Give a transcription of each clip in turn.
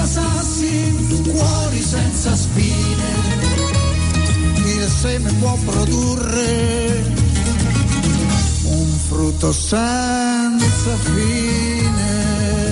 sassi, cuori senza spine, il seme può produrre un frutto senza fine.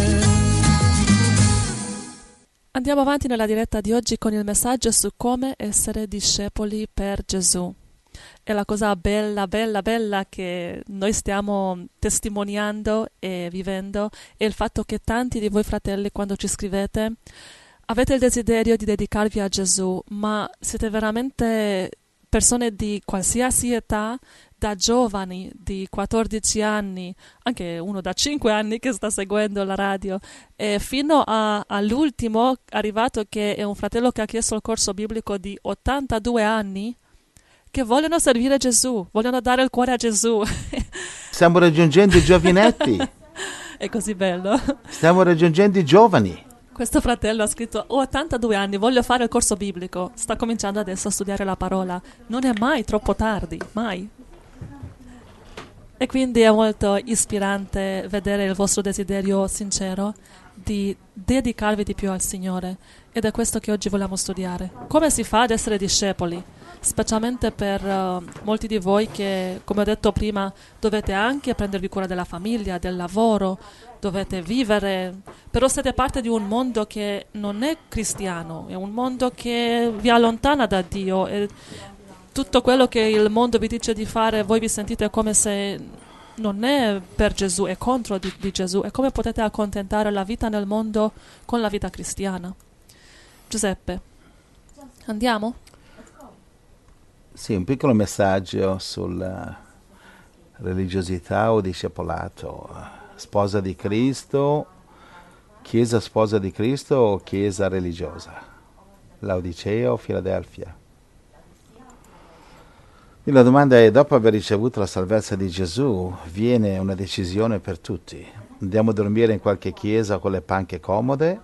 Andiamo avanti nella diretta di oggi con il messaggio su come essere discepoli per Gesù. E la cosa bella che noi stiamo testimoniando e vivendo è il fatto che tanti di voi fratelli, quando ci scrivete, avete il desiderio di dedicarvi a Gesù, ma siete veramente persone di qualsiasi età, da giovani di 14 anni, anche uno da 5 anni che sta seguendo la radio, e fino all'ultimo arrivato che è un fratello che ha chiesto il corso biblico di 82 anni, che vogliono servire Gesù, vogliono dare il cuore a Gesù. Stiamo raggiungendo i giovinetti. È così bello. Stiamo raggiungendo i giovani. Questo fratello ha scritto: ho 82 anni, voglio fare il corso biblico. Sta cominciando adesso a studiare la parola. Non è mai troppo tardi, mai. E quindi è molto ispirante vedere il vostro desiderio sincero di dedicarvi di più al Signore. Ed è questo che oggi vogliamo studiare. Come si fa ad essere discepoli? Specialmente per molti di voi che, come ho detto prima, dovete anche prendervi cura della famiglia, del lavoro, dovete vivere, però siete parte di un mondo che non è cristiano, è un mondo che vi allontana da Dio, e tutto quello che il mondo vi dice di fare voi vi sentite come se non è per Gesù, è contro di Gesù. E come potete accontentare la vita nel mondo con la vita cristiana? Giuseppe, andiamo? Sì, un piccolo messaggio sulla religiosità o discepolato. Sposa di Cristo, Chiesa sposa di Cristo o Chiesa religiosa? Laodicea o Filadelfia? La domanda è: dopo aver ricevuto la salvezza di Gesù, viene una decisione per tutti. Andiamo a dormire in qualche chiesa con le panche comode,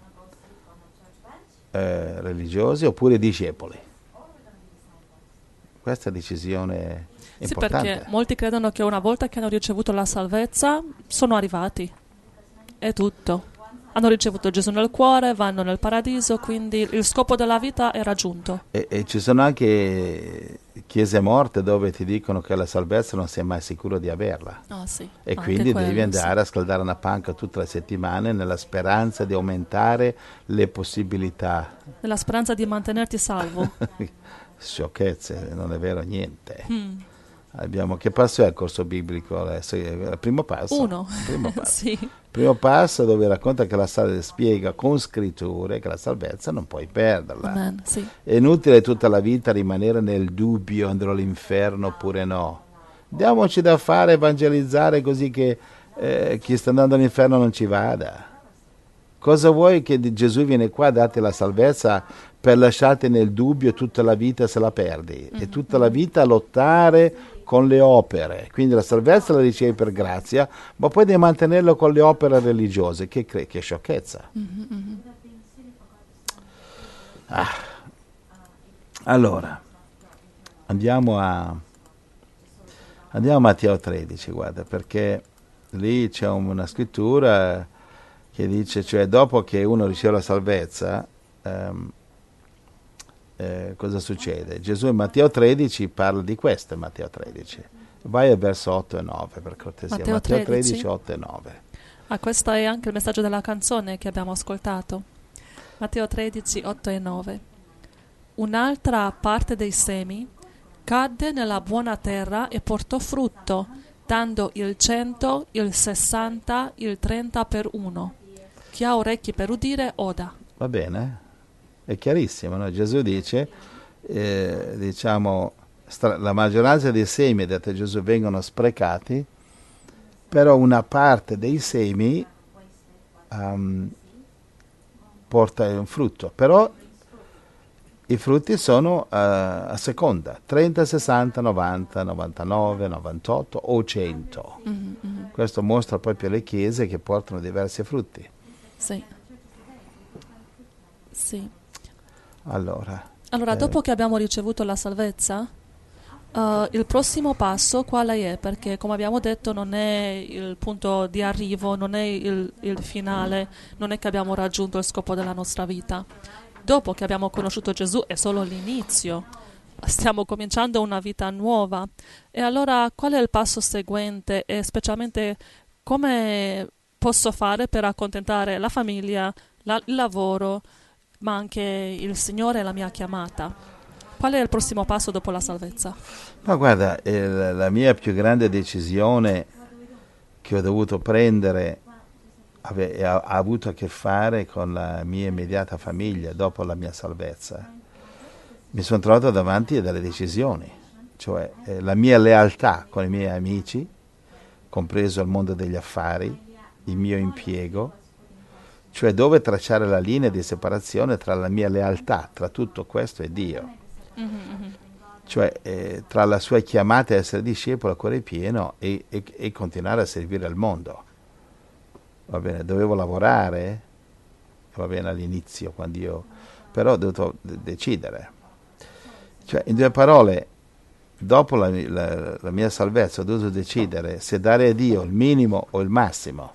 religiosi, oppure discepoli? Questa è decisione importante. Sì, perché molti credono che una volta che hanno ricevuto la salvezza sono arrivati. È tutto. Hanno ricevuto Gesù nel cuore, vanno nel paradiso, quindi il scopo della vita è raggiunto. E ci sono anche chiese morte dove ti dicono che la salvezza non sei mai sicuro di averla. Ah, sì. E Anche quindi quello, devi andare sì, a scaldare una panca tutte le settimane nella speranza di aumentare le possibilità. nella speranza di mantenerti salvo. Sciocchezze, non è vero niente. Che passo è il corso biblico adesso? Il primo passo. Uno. Primo passo. Sì. Primo passo dove racconta che spiega con scritture che la salvezza non puoi perderla. Amen, sì. È inutile tutta la vita rimanere nel dubbio: andrò all'inferno oppure no. Diamoci da fare, evangelizzare, così che chi sta andando all'inferno non ci vada. Cosa vuoi che Gesù viene qua a darti la salvezza per lasciarti nel dubbio tutta la vita se la perdi? E tutta la vita a lottare con le opere. Quindi la salvezza la ricevi per grazia, ma poi devi mantenerlo con le opere religiose. Che sciocchezza. Allora, andiamo a Matteo 13, guarda, perché lì c'è una scrittura che dice, cioè dopo che uno riceve la salvezza, cosa succede? Gesù in Matteo 13 parla di questo, in Matteo 13. Vai al verso 8 e 9 per cortesia. Matteo 13, 8 e 9. Questo è anche il messaggio della canzone che abbiamo ascoltato. Matteo 13, 8 e 9. Un'altra parte dei semi cadde nella buona terra e portò frutto, dando il 100, il 60, il 30 per uno. Chi ha orecchi per udire, oda. Va bene? È chiarissimo, no? Gesù dice, la maggioranza dei semi, detto Gesù, vengono sprecati, però una parte dei semi porta un frutto, però i frutti sono a seconda, 30, 60, 90, 99, 98 o 100. Questo mostra proprio le chiese che portano diversi frutti. Sì. Sì. Allora, dopo che abbiamo ricevuto la salvezza, Il prossimo passo quale è? Perché come abbiamo detto non è il punto di arrivo, non è il finale, non è che abbiamo raggiunto il scopo della nostra vita. Dopo che abbiamo conosciuto Gesù è solo l'inizio, stiamo cominciando una vita nuova. E allora qual è il passo seguente e specialmente come posso fare per accontentare la famiglia, il lavoro, ma anche il Signore e la mia chiamata? Qual è il prossimo passo dopo la salvezza? Ma guarda, la mia più grande decisione che ho dovuto prendere ha avuto a che fare con la mia immediata famiglia dopo la mia salvezza. Mi sono trovato davanti a delle decisioni, cioè la mia lealtà con i miei amici, compreso il mondo degli affari, il mio impiego, cioè dove tracciare la linea di separazione tra la mia lealtà, tra tutto questo e Dio. Cioè tra la sua chiamata a essere discepolo a cuore pieno e continuare a servire al mondo. Va bene, dovevo lavorare, va bene all'inizio, però ho dovuto decidere. Cioè, in due parole, dopo la mia salvezza ho dovuto decidere se dare a Dio il minimo o il massimo.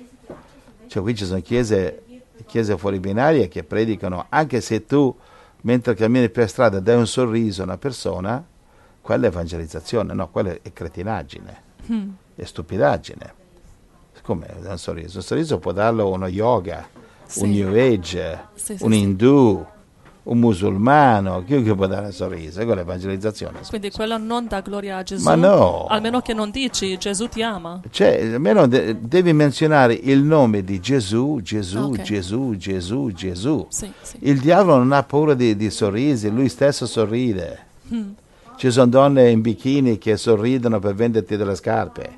Cioè qui ci sono chiese fuori binarie che predicano, anche se tu mentre cammini per strada dai un sorriso a una persona, quella è evangelizzazione, no, quella è cretinaggine, è stupidaggine. Come un sorriso? Un sorriso può darlo uno yoga, Sì. un New Age, Sì, un sì. indù, un musulmano, chiunque può dare un sorriso, quella è evangelizzazione. Quindi quello non dà gloria a Gesù, Ma no! almeno che non dici Gesù ti ama. Cioè, almeno devi menzionare il nome di Gesù, Gesù, Ok. Gesù, Gesù, Gesù. Sì, sì. Il diavolo non ha paura di sorrisi, lui stesso sorride. Ci sono donne in bikini che sorridono per venderti delle scarpe.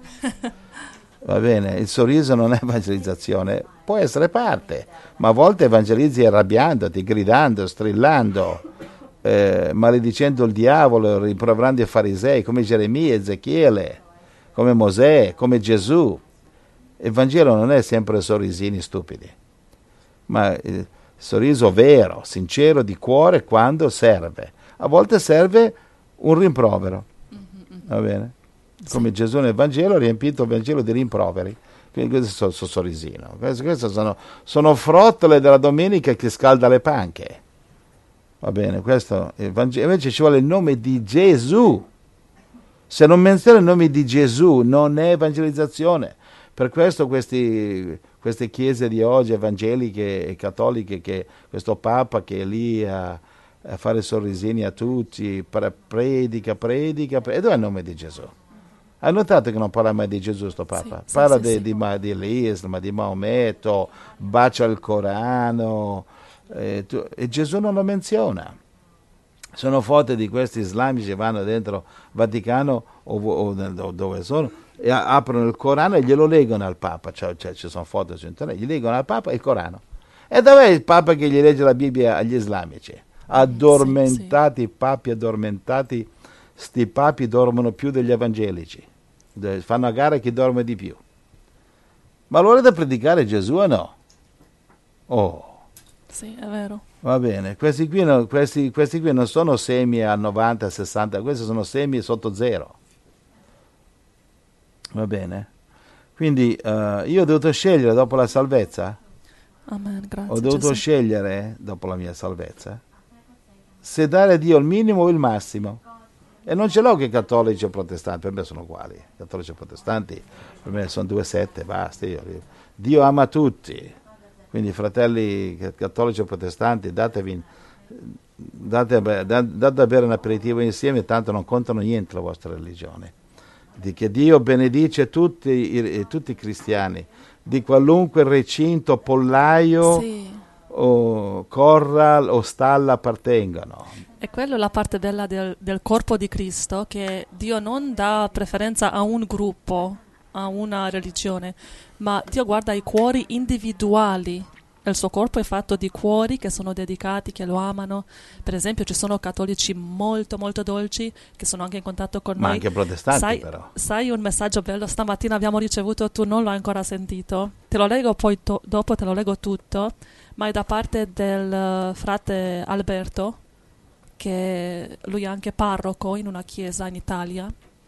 Va bene, il sorriso non è evangelizzazione, può essere parte, ma a volte evangelizzi arrabbiandoti, gridando, strillando, maledicendo il diavolo, rimproverando i farisei, come Geremia, Ezechiele, come Mosè, come Gesù. Il Vangelo non è sempre sorrisini stupidi, ma il sorriso vero, sincero, di cuore quando serve. A volte serve un rimprovero, va bene? Come Gesù nel Vangelo ha riempito il Vangelo di rimproveri. Quindi questo è il sorrisino. Queste sono frottole della domenica che scalda le panche. Va bene, questo è il Vangelo. Invece ci vuole il nome di Gesù. Se non menziona il nome di Gesù non è evangelizzazione. Per questo queste chiese di oggi, evangeliche e cattoliche, che questo Papa che è lì a fare sorrisini a tutti, predica, e dove è il nome di Gesù? Hai notato che non parla mai di Gesù sto Papa? Sì, Parla sì, dell'Islam, di Maometto, bacia il Corano, e Gesù non lo menziona. Sono foto di questi islamici che vanno dentro Vaticano o dove sono e aprono il Corano e glielo leggono al Papa, cioè ci sono foto su internet, gli leggono al Papa il Corano. E dov'è il Papa che gli legge la Bibbia agli islamici? Addormentati, sì. papi addormentati, sti papi dormono più degli evangelici. Fanno a gara chi dorme di più. Ma allora è da predicare Gesù o no? Oh, Sì, è vero. va bene, questi qui non sono semi a 90, 60, questi sono semi sotto zero. Va bene? Quindi io ho dovuto scegliere dopo la salvezza, Amen, grazie ho dovuto Gesù. scegliere dopo la mia salvezza se dare a Dio il minimo o il massimo. E non ce l'ho che cattolici o protestanti, per me sono uguali. Cattolici e protestanti, per me sono due sette, basta. Dio ama tutti. Quindi fratelli cattolici o protestanti, date a bere un aperitivo insieme, tanto non contano niente la vostra religione. Che Dio benedice tutti i cristiani, di qualunque recinto, pollaio, Sì. o corral o stalla appartengano. E quella è la parte bella del corpo di Cristo, che Dio non dà preferenza a un gruppo, a una religione, ma Dio guarda i cuori individuali. Il suo corpo è fatto di cuori che sono dedicati, che lo amano. Per esempio ci sono cattolici molto molto dolci che sono anche in contatto con Ma noi. anche protestanti però. Sai un messaggio bello stamattina abbiamo ricevuto, tu non l'hai ancora sentito, te lo leggo poi dopo, te lo leggo tutto, ma è da parte del frate Alberto, che lui è anche parroco in una chiesa in Italia.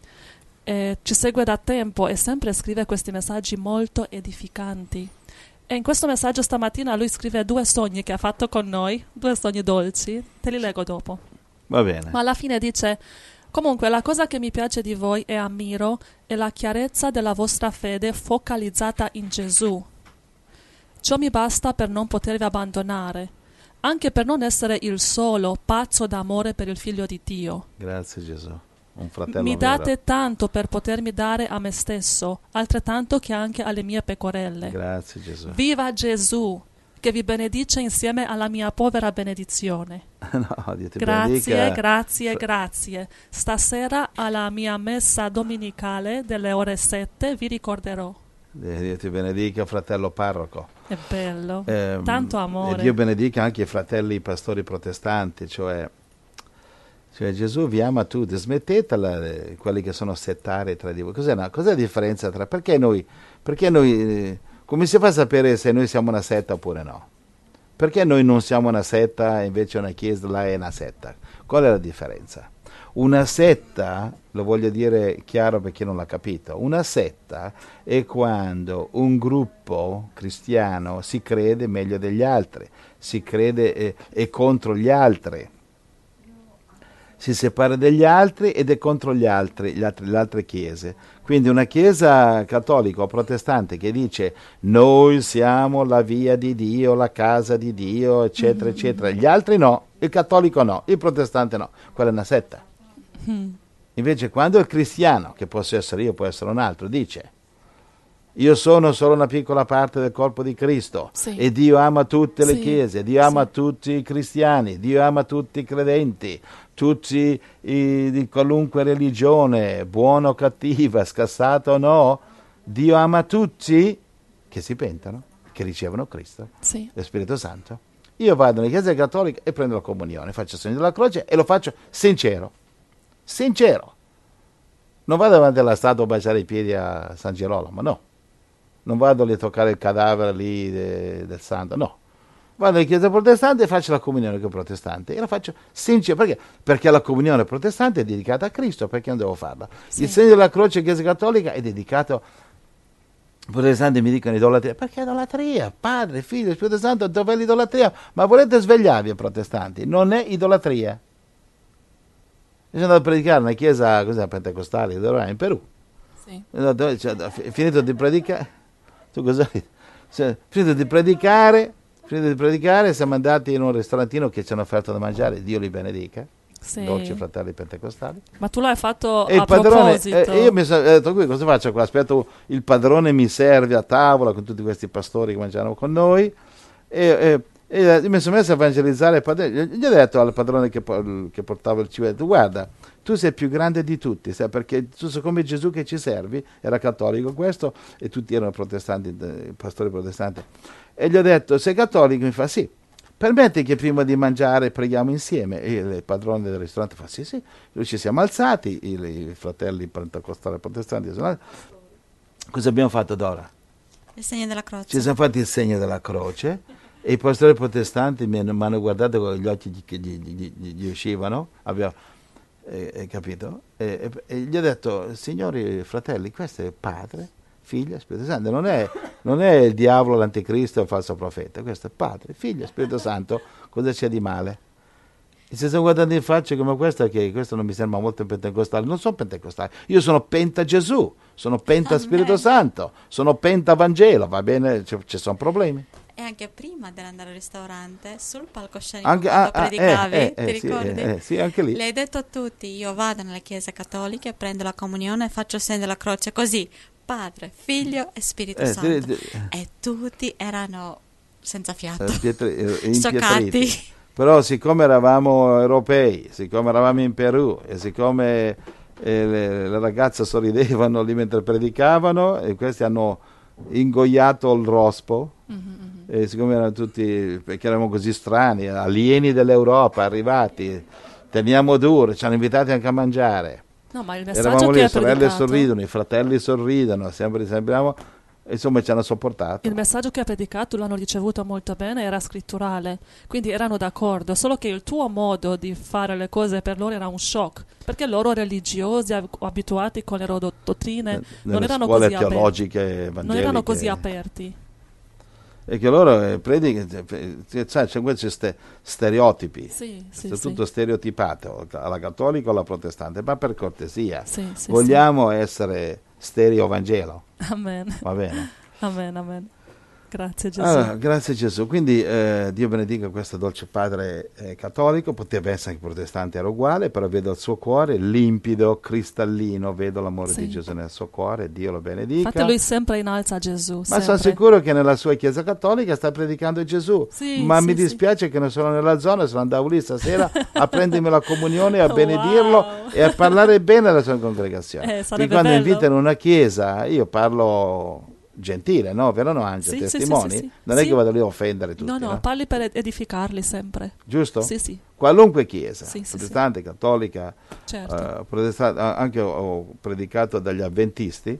Ci segue da tempo e sempre scrive questi messaggi molto edificanti. E in questo messaggio stamattina lui scrive 2 sogni che ha fatto con noi, 2 sogni dolci, te li leggo dopo. Va bene. Ma alla fine dice: comunque la cosa che mi piace di voi e ammiro è la chiarezza della vostra fede focalizzata in Gesù. Ciò mi basta per non potervi abbandonare, anche per non essere il solo pazzo d'amore per il Figlio di Dio. Grazie Gesù. Un fratello Mi vero. date tanto per potermi dare a me stesso, altrettanto che anche alle mie pecorelle. Grazie Gesù. Viva Gesù, che vi benedice insieme alla mia povera benedizione. No, Dio ti Grazie, benedica. grazie, grazie. Stasera alla mia messa domenicale delle ore 7 vi ricorderò. Dio ti benedica, fratello parroco. È bello, tanto amore. E Dio benedica anche i fratelli pastori protestanti, cioè Gesù vi ama tutti, smettetela quelli che sono settari tra di voi. Cos'è la differenza tra... Perché noi, come si fa a sapere se noi siamo una setta oppure no? Perché noi non siamo una setta e invece una chiesa là è una setta? Qual è la differenza? Una setta, lo voglio dire chiaro per chi non l'ha capito, una setta è quando un gruppo cristiano si crede meglio degli altri, si crede è contro gli altri, si separa dagli altri ed è contro le altre chiese. Quindi una chiesa cattolica o protestante che dice noi siamo la via di Dio, la casa di Dio, eccetera, eccetera, gli altri no, il cattolico no, il protestante no, quella è una setta. Invece quando il cristiano, che posso essere io, può essere un altro, dice io sono solo una piccola parte del corpo di Cristo, sì, e Dio ama tutte le sì, chiese, Dio ama sì, tutti i cristiani, Dio ama tutti i credenti, tutti di qualunque religione, buona o cattiva, scassata o no, Dio ama tutti che si pentano, che ricevono Cristo, sì, lo Spirito Santo. Io vado nella chiesa cattolica e prendo la comunione, faccio il segno della croce e lo faccio sincero. Non vado davanti alla statua a baciare i piedi a San Girolamo, no. Non vado lì a toccare il cadavere lì del santo, no. Vado in chiesa protestante e faccio la comunione con i protestanti e la faccio sincero. Perché? Perché la comunione protestante è dedicata a Cristo, perché non devo farla? sì. Il segno della croce in chiesa cattolica è dedicato... I protestanti mi dicono idolatria. Perché idolatria? Padre, Figlio, Spirito Santo, dov'è l'idolatria? Ma volete svegliarvi, protestanti? Non è idolatria. Io sono andato a predicare in una chiesa pentecostale in Perù. Sì. Finito di predicare, tu cosa? Finito di predicare, siamo andati in un ristorantino che ci hanno offerto da mangiare, Dio li benedica, Sì. dolci fratelli pentecostali. Ma tu l'hai fatto E il a padrone, proposito. io mi sono detto, qui cosa faccio qua? Aspetto il padrone mi serve a tavola con tutti questi pastori che mangiavano con noi e io mi sono messo a evangelizzare il padrone. Gli ho detto al padrone che portava il cibo, ho detto, guarda, tu sei più grande di tutti, sai, perché tu sei come Gesù che ci servi, era cattolico questo, e tutti erano protestanti, pastori protestanti. E gli ho detto, sei cattolico? Mi fa, sì. Permetti che prima di mangiare preghiamo insieme? E il padrone del ristorante fa, sì, sì. Noi ci siamo alzati, i fratelli pentecostali protestanti, cosa abbiamo fatto Dora? Il segno della croce. Ci siamo fatti il segno della croce e i pastori protestanti mi hanno guardato con gli occhi che gli uscivano, capito? E gli ho detto, signori fratelli, questo è Padre, Figlio, Spirito Santo, non è il diavolo, l'anticristo, il falso profeta, questo è Padre, Figlio, Spirito Santo, cosa c'è di male? E se stiamo guardando in faccia come questa, che questo non mi sembra molto pentecostale, non sono pentecostale, io sono penta Gesù, sono penta Spirito Santo, sono penta Vangelo, va bene, ci sono problemi. E anche prima dell'andare al ristorante, sul palcoscenico, quando predicavi, ti ricordi? Sì, anche lì. Le hai detto a tutti, io vado nelle chiese cattoliche, prendo la comunione e faccio il segno della croce, così, Padre, Figlio e Spirito Santo. E tutti erano senza fiato, scioccati. Però siccome eravamo europei, siccome eravamo in Perù e siccome le ragazze sorridevano lì mentre predicavano e questi hanno ingoiato il rospo, e siccome erano tutti, perché eravamo così strani, alieni dell'Europa, arrivati, teniamo duro, ci hanno invitati anche a mangiare. No, ma il messaggio Eravamo lì, che le hai sorelle predicato... sorridono, i fratelli sorridono, sembriamo insomma ci hanno sopportato. Il messaggio che ha predicato l'hanno ricevuto molto bene, era scritturale, quindi erano d'accordo, solo che il tuo modo di fare le cose per loro era un shock, perché loro religiosi, abituati con le loro dottrine, non erano così teologiche evangeliche. Non erano così aperti. E che loro predicano, c'è questi stereotipi, tutto stereotipato, alla cattolica o alla protestante, ma per cortesia, vogliamo essere stereo Vangelo. Amen. Va bene. Amen, amen. Grazie Gesù. Allora, grazie Gesù. Quindi Dio benedica questo dolce padre cattolico, poteva essere che protestante era uguale, però vedo il suo cuore limpido, cristallino, vedo l'amore di Gesù nel suo cuore, Dio lo benedica. Infatti lui sempre innalza Gesù. Ma sono sicuro che nella sua chiesa cattolica sta predicando Gesù, ma mi dispiace che non sono nella zona, se no andavo lì stasera a prendermi la comunione, a benedirlo e a parlare bene alla sua congregazione. Quindi quando invitano una chiesa, io parlo gentile, no? Vero, no, Angelo? Testimoni? Non è che vado lì a offendere tutti. No, parli per edificarli sempre. Giusto? Sì. Qualunque chiesa, protestante, cattolica, certo. Anche ho predicato dagli avventisti,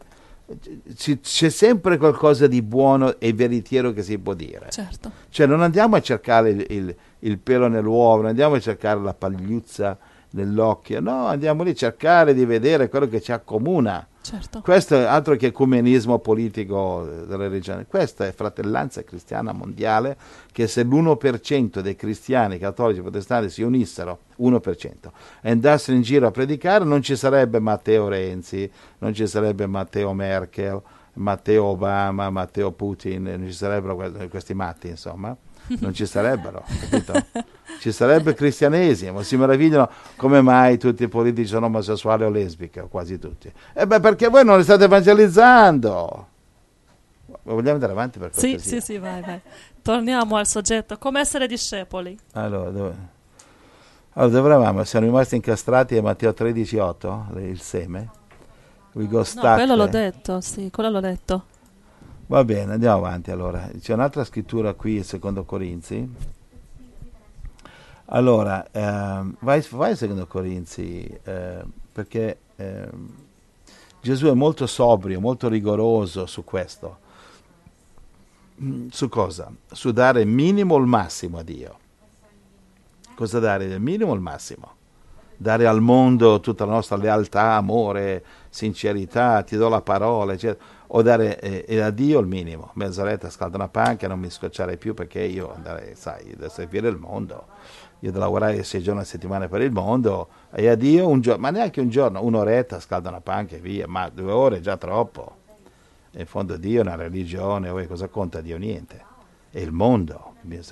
c'è sempre qualcosa di buono e veritiero che si può dire. Certo. Cioè non andiamo a cercare il pelo nell'uovo, non andiamo a cercare la pagliuzza nell'occhio, no, andiamo lì a cercare di vedere quello che ci accomuna. Certo. Questo è altro che ecumenismo politico delle regioni, questa è fratellanza cristiana mondiale, che se l'1% dei cristiani cattolici protestanti si unissero, 1%, e andassero in giro a predicare, non ci sarebbe Matteo Renzi, non ci sarebbe Matteo Merkel, Matteo Obama, Matteo Putin, non ci sarebbero questi matti, insomma. Non ci sarebbero, capito? Ci sarebbe cristianesimo, si meravigliano come mai tutti i politici sono omosessuali o lesbiche, o quasi tutti. Perché voi non li state evangelizzando. Vogliamo andare avanti per cortesia? Sì, vai. Torniamo al soggetto, come essere discepoli. Allora, dove eravamo? Siamo rimasti incastrati a Matteo 13,8, il seme. Quello l'ho detto, quello l'ho detto. Va bene, andiamo avanti allora. C'è un'altra scrittura qui, secondo Corinzi. Allora, vai secondo Corinzi, perché Gesù è molto sobrio, molto rigoroso su questo. Su cosa? Su dare il minimo o il massimo a Dio. Cosa dare? Il minimo o il massimo? Dare al mondo tutta la nostra lealtà, amore, sincerità, ti do la parola, eccetera. O dare a Dio il minimo, mezz'oretta scaldo una panca, non mi scocciare più perché io andare, da servire il mondo, io devo lavorare 6 giorni a settimana per il mondo, e a Dio un giorno, ma neanche un giorno, un'oretta scaldo una panca e via, ma 2 ore è già troppo. E in fondo Dio è una religione, cosa conta Dio? Niente, è il mondo.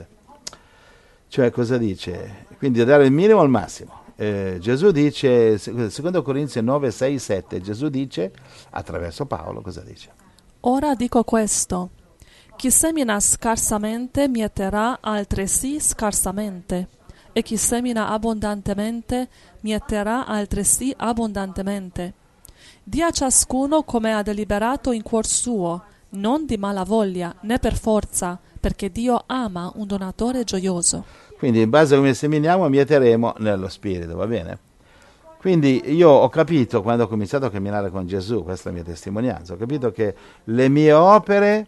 Cioè cosa dice? Quindi dare il minimo al massimo. Gesù dice, secondo Corinzi 9, 6, 7, Gesù dice, attraverso Paolo, cosa dice? Ora dico questo, chi semina scarsamente mieterà altresì scarsamente, e chi semina abbondantemente mieterà altresì abbondantemente. Dia a ciascuno come ha deliberato in cuor suo, non di mala voglia, né per forza, perché Dio ama un donatore gioioso. Quindi in base a come seminiamo mieteremo nello spirito, va bene? Quindi io ho capito, quando ho cominciato a camminare con Gesù, questa è la mia testimonianza, ho capito che le mie opere,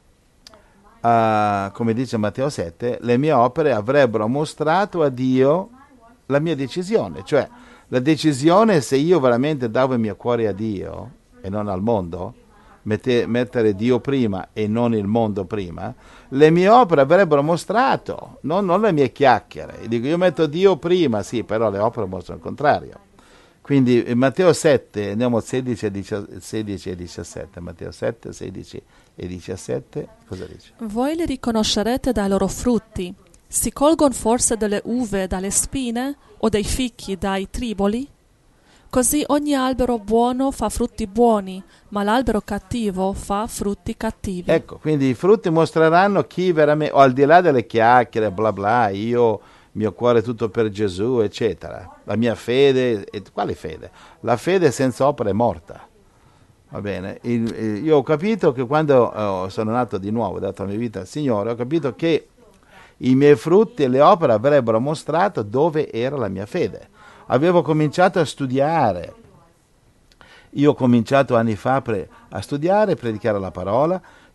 come dice Matteo 7, le mie opere avrebbero mostrato a Dio la mia decisione, cioè la decisione se io veramente davo il mio cuore a Dio e non al mondo, mettere Dio prima e non il mondo prima, le mie opere avrebbero mostrato, non le mie chiacchiere. Dico, io metto Dio prima, sì, però le opere mostrano il contrario. Quindi in Matteo 7, andiamo a 16 e 17, Matteo 7, 16 e 17, cosa dice? Voi li riconoscerete dai loro frutti. Si colgono forse delle uve dalle spine o dei fichi dai triboli? Così ogni albero buono fa frutti buoni, ma l'albero cattivo fa frutti cattivi. Ecco, quindi i frutti mostreranno chi veramente, o al di là delle chiacchiere, bla bla, io, mio cuore è tutto per Gesù, eccetera. La mia fede, quale fede? La fede senza opera è morta. Va bene? Io ho capito che quando sono nato di nuovo, ho dato la mia vita al Signore, ho capito che i miei frutti e le opere avrebbero mostrato dove era la mia fede. Avevo cominciato a studiare. Io ho cominciato anni fa a studiare, a predicare la parola,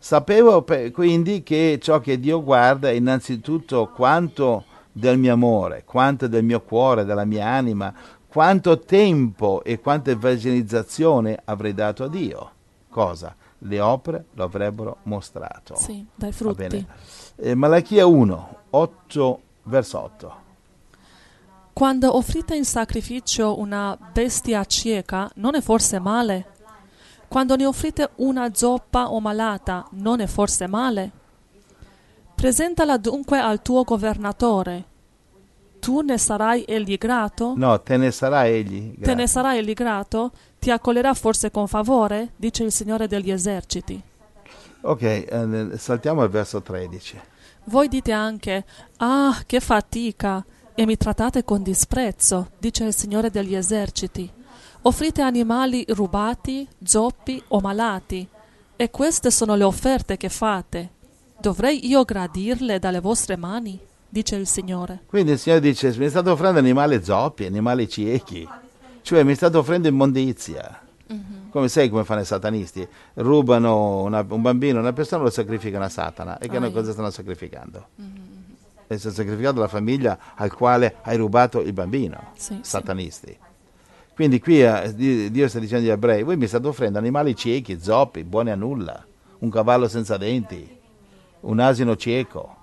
Sapevo quindi che ciò che Dio guarda è innanzitutto quanto del mio amore, quanto del mio cuore, della mia anima, quanto tempo e quanta evangelizzazione avrei dato a Dio. Cosa? Le opere lo avrebbero mostrato. Sì, dai frutti. Va bene. Malachia 1, 8, verso 8. Quando offrite in sacrificio una bestia cieca, non è forse male? Quando ne offrite una zoppa o malata, non è forse male? Presentala dunque al tuo governatore. Tu ne sarai egli grato? No, te ne sarà egli grato. Te ne sarà egli grato? Ti accoglierà forse con favore? Dice il Signore degli eserciti. Ok, saltiamo al verso 13. Voi dite anche, ah, che fatica, e mi trattate con disprezzo, dice il Signore degli eserciti. Offrite animali rubati, zoppi o malati, e queste sono le offerte che fate. Dovrei io gradirle dalle vostre mani? Dice il Signore. Quindi il Signore dice, mi state offrendo animali zoppi, animali ciechi, cioè mi state offrendo immondizia. Come sai come fanno i satanisti? Rubano un bambino, una persona, lo sacrificano a Satana. E che cosa stanno sacrificando? E stanno sacrificando la famiglia al quale hai rubato il bambino. Sì, satanisti. Sì. Quindi qui Dio sta dicendo agli ebrei, voi mi state offrendo animali ciechi, zoppi, buoni a nulla, un cavallo senza denti, un asino cieco.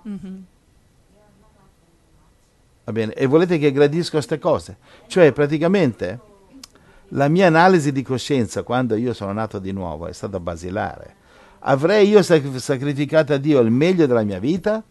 Va bene? E volete che gradisco queste cose? Cioè praticamente la mia analisi di coscienza quando io sono nato di nuovo è stata basilare. Avrei io sacrificato a Dio il meglio della mia vita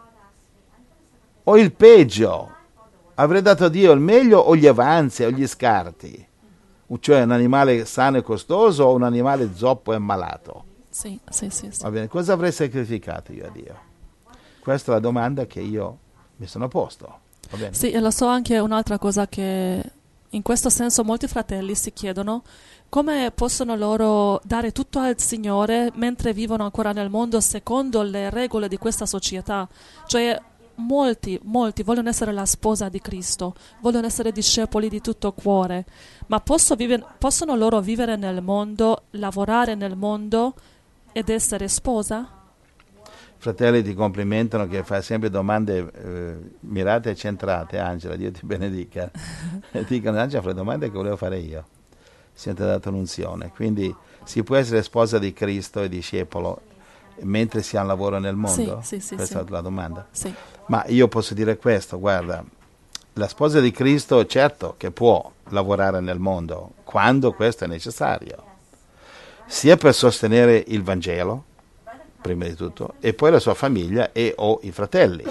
o il peggio? Avrei dato a Dio il meglio o gli avanzi o gli scarti? Cioè un animale sano e costoso o un animale zoppo e ammalato? Sì. Va bene, cosa avrei sacrificato io a Dio? Questa è la domanda che io mi sono posto. Va bene? Sì, e lo so anche un'altra cosa che in questo senso molti fratelli si chiedono come possono loro dare tutto al Signore mentre vivono ancora nel mondo secondo le regole di questa società. Cioè molti vogliono essere la sposa di Cristo, vogliono essere discepoli di tutto cuore, ma possono loro vivere nel mondo, lavorare nel mondo ed essere sposa? Fratelli ti complimentano che fai sempre domande mirate e centrate. Angela, Dio ti benedica. E dicono, Angela, fa le domande che volevo fare io. Si è dato un'unzione. Quindi si può essere sposa di Cristo e discepolo mentre si ha un lavoro nel mondo? Sì. Questa è la domanda. Sì. Ma io posso dire questo, guarda, la sposa di Cristo certo che può lavorare nel mondo quando questo è necessario, sia per sostenere il Vangelo, prima di tutto, e poi la sua famiglia e o i fratelli.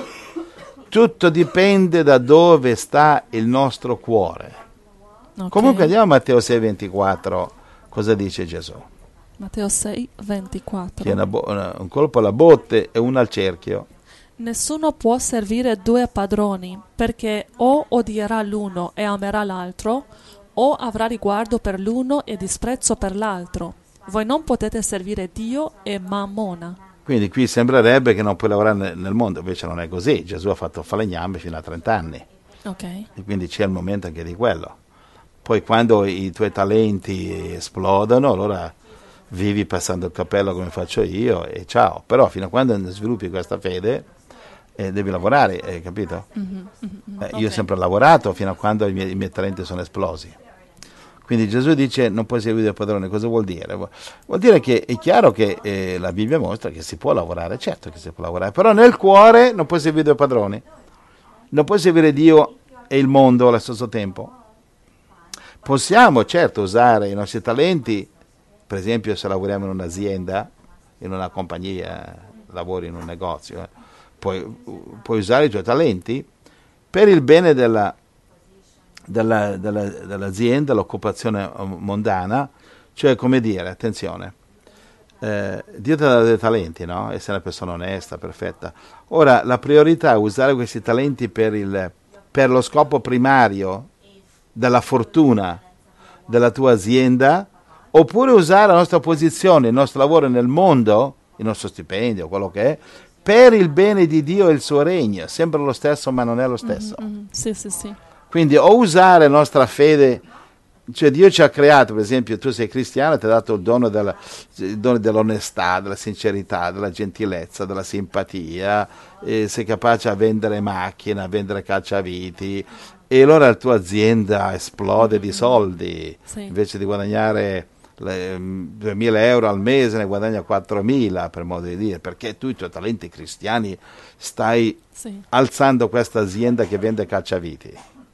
Tutto dipende da dove sta il nostro cuore. Okay. Comunque andiamo a Matteo 6,24, cosa dice Gesù? Matteo 6,24. Che è un colpo alla botte e uno al cerchio. Nessuno può servire due padroni, perché o odierà l'uno e amerà l'altro, o avrà riguardo per l'uno e disprezzo per l'altro. Voi non potete servire Dio e Mammona. Quindi qui sembrerebbe che non puoi lavorare nel mondo, invece non è così. Gesù ha fatto falegname fino a 30 anni. Okay. E quindi c'è il momento anche di quello. Poi quando i tuoi talenti esplodono, allora vivi passando il cappello come faccio io e ciao. Però fino a quando sviluppi questa fede devi lavorare, capito? Okay. Io ho sempre lavorato fino a quando i miei talenti sono esplosi. Quindi Gesù dice non puoi servire il padrone. Cosa vuol dire? Vuol dire che è chiaro che la Bibbia mostra che si può lavorare, certo che si può lavorare, però nel cuore non puoi servire due padroni, non puoi servire Dio e il mondo allo stesso tempo. Possiamo certo usare i nostri talenti, per esempio se lavoriamo in un'azienda, in una compagnia, lavori in un negozio, puoi usare i tuoi talenti per il bene dell'azienda, l'occupazione mondana, cioè come dire, attenzione, Dio ti dà dei talenti, no? Essere una persona onesta, perfetta. Ora la priorità è usare questi talenti per lo scopo primario della fortuna della tua azienda, oppure usare la nostra posizione, il nostro lavoro nel mondo, il nostro stipendio, quello che è, per il bene di Dio e il suo regno. Sembra lo stesso ma non è lo stesso. Sì. Quindi o usare la nostra fede Cioè Dio ci ha creato, per esempio, tu sei cristiano, ti ha dato il dono dell'onestà, della sincerità, della gentilezza, della simpatia, sei capace a vendere macchine, a vendere cacciaviti, e allora la tua azienda esplode di soldi, sì. Invece di guadagnare 2.000 euro al mese ne guadagna 4.000, per modo di dire, perché tu i tuoi talenti cristiani stai alzando questa azienda che vende cacciaviti.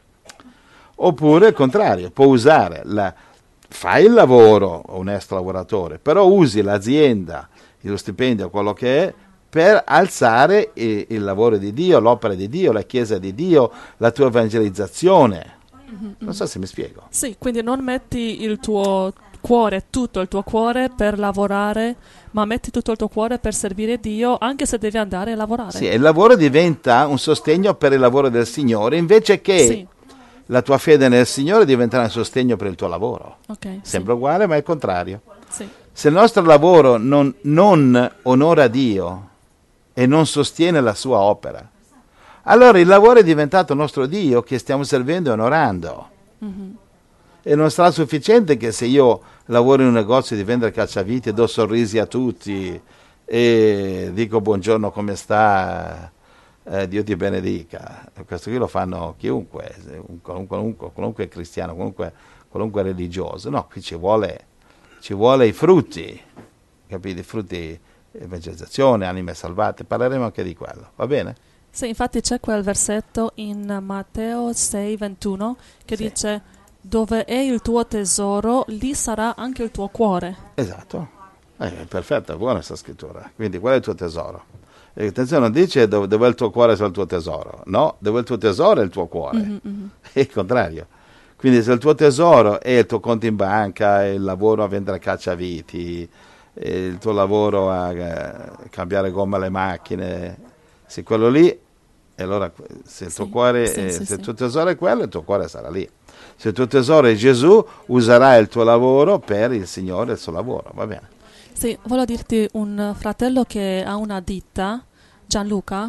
Oppure il contrario, può usare fai il lavoro, onesto lavoratore, però usi l'azienda, lo stipendio, quello che è, per alzare il lavoro di Dio, l'opera di Dio, la Chiesa di Dio, la tua evangelizzazione. Non so se mi spiego. Sì, quindi non metti il tuo cuore, tutto il tuo cuore per lavorare, ma metti tutto il tuo cuore per servire Dio, anche se devi andare a lavorare. Sì, il lavoro diventa un sostegno per il lavoro del Signore, invece che la tua fede nel Signore diventerà un sostegno per il tuo lavoro. Sembra uguale, ma è il contrario. Sì. Se il nostro lavoro non onora Dio e non sostiene la sua opera, allora il lavoro è diventato nostro Dio che stiamo servendo e onorando. E non sarà sufficiente che se io lavoro in un negozio di vendere cacciaviti e do sorrisi a tutti e dico buongiorno, come sta, Dio ti benedica. Questo qui lo fanno chiunque, qualunque cristiano, qualunque religioso. No, qui ci vuole i frutti, capite? I frutti, evangelizzazione, anime salvate, parleremo anche di quello, va bene? Sì, infatti c'è quel versetto in Matteo 6,21 che dice: dove è il tuo tesoro, lì sarà anche il tuo cuore. Esatto, perfetto, buona questa scrittura. Quindi qual è il tuo tesoro? E attenzione, non dice dove è il tuo cuore sia il tuo tesoro, no, dove è il tuo tesoro è il tuo cuore, è il contrario. Quindi se il tuo tesoro è il tuo conto in banca, il lavoro a vendere cacciaviti, il tuo lavoro a cambiare gomma alle macchine, se quello lì, e allora se il tuo cuore, se il tuo tesoro è quello, il tuo cuore sarà lì. Se il tuo tesoro è Gesù, userai il tuo lavoro per il Signore e il suo lavoro, va bene? Sì, volevo dirti, un fratello che ha una ditta, Gianluca.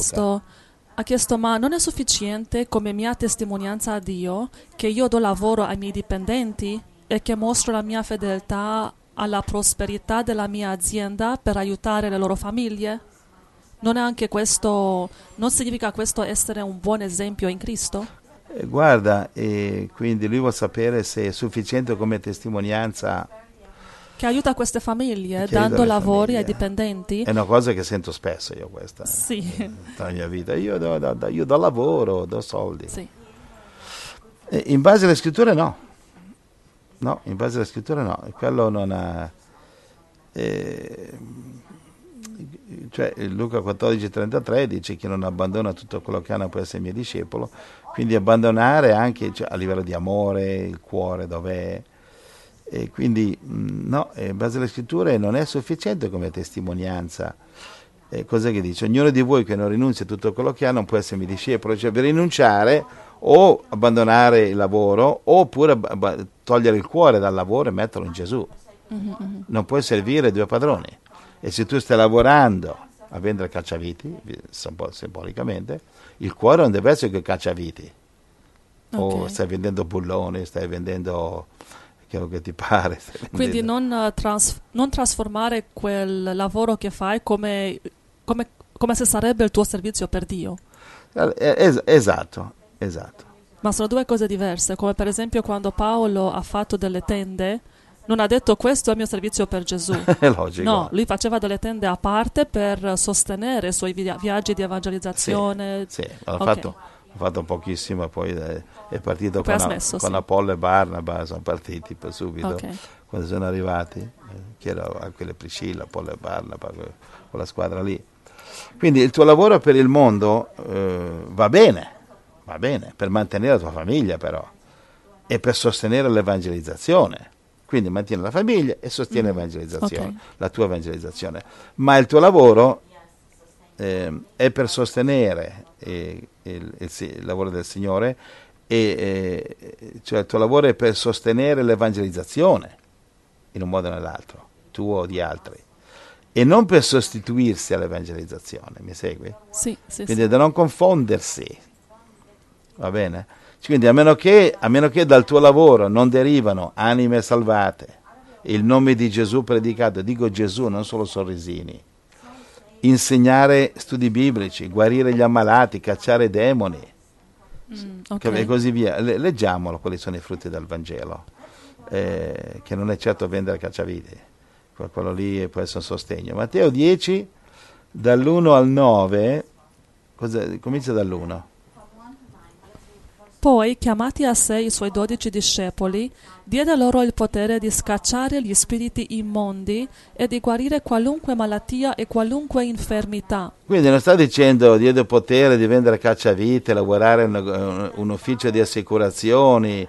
Ha chiesto, ma non è sufficiente come mia testimonianza a Dio che io do lavoro ai miei dipendenti e che mostro la mia fedeltà alla prosperità della mia azienda per aiutare le loro famiglie? Non è anche questo, non significa questo essere un buon esempio in Cristo? Guarda, quindi lui vuole sapere se è sufficiente come testimonianza che aiuta queste famiglie dando lavori ai dipendenti. È una cosa che sento spesso io, questa nella mia vita. Io do lavoro, do soldi. Sì. In base alle scritture no, in base alle scritture no, quello non ha. Cioè Luca 14,33 dice che non abbandona tutto quello che ha non può essere mio discepolo, quindi abbandonare anche, cioè, a livello di amore, il cuore dov'è, e quindi no, in base alle scritture non è sufficiente come testimonianza. Cos'è che dice? Ognuno di voi che non rinunzia a tutto quello che ha non può essere mio discepolo, cioè per rinunciare o abbandonare il lavoro oppure togliere il cuore dal lavoro e metterlo in Gesù. Non puoi servire due padroni. E se tu stai lavorando a vendere cacciaviti, simbolicamente, il cuore non deve essere che cacciaviti. O stai vendendo bulloni, stai vendendo quello che ti pare. Quindi non trasformare quel lavoro che fai come se sarebbe il tuo servizio per Dio. Esatto. Ma sono due cose diverse, come per esempio quando Paolo ha fatto delle tende, non ha detto questo è il mio servizio per Gesù. È logico. No, lui faceva delle tende a parte per sostenere i suoi viaggi di evangelizzazione. Sì, ha fatto pochissimo, poi è partito con Apollo e Barnaba, sono partiti per subito, quando sono arrivati, che erano anche le Priscilla, Apollo e Barnaba, quella squadra lì. Quindi il tuo lavoro per il mondo va bene, per mantenere la tua famiglia però, e per sostenere l'evangelizzazione. Quindi mantieni la famiglia e sostieni l'evangelizzazione, la tua evangelizzazione. Ma il tuo lavoro è per sostenere il lavoro del Signore, cioè il tuo lavoro è per sostenere l'evangelizzazione in un modo o nell'altro, tuo o di altri, e non per sostituirsi all'evangelizzazione. Mi segui? Sì. Quindi da non confondersi, va bene? Quindi a meno che dal tuo lavoro non derivano anime salvate, il nome di Gesù predicato, dico Gesù, non solo sorrisini, insegnare studi biblici, guarire gli ammalati, cacciare demoni, e così via. Leggiamolo, quali sono i frutti del Vangelo, che non è certo vendere cacciavite, quello lì può essere un sostegno. Matteo 10, dall'1 al 9, comincia dall'1. Poi, chiamati a sé i suoi 12 discepoli, diede loro il potere di scacciare gli spiriti immondi e di guarire qualunque malattia e qualunque infermità. Quindi non sta dicendo diede il potere di vendere cacciavite, lavorare in un ufficio di assicurazioni,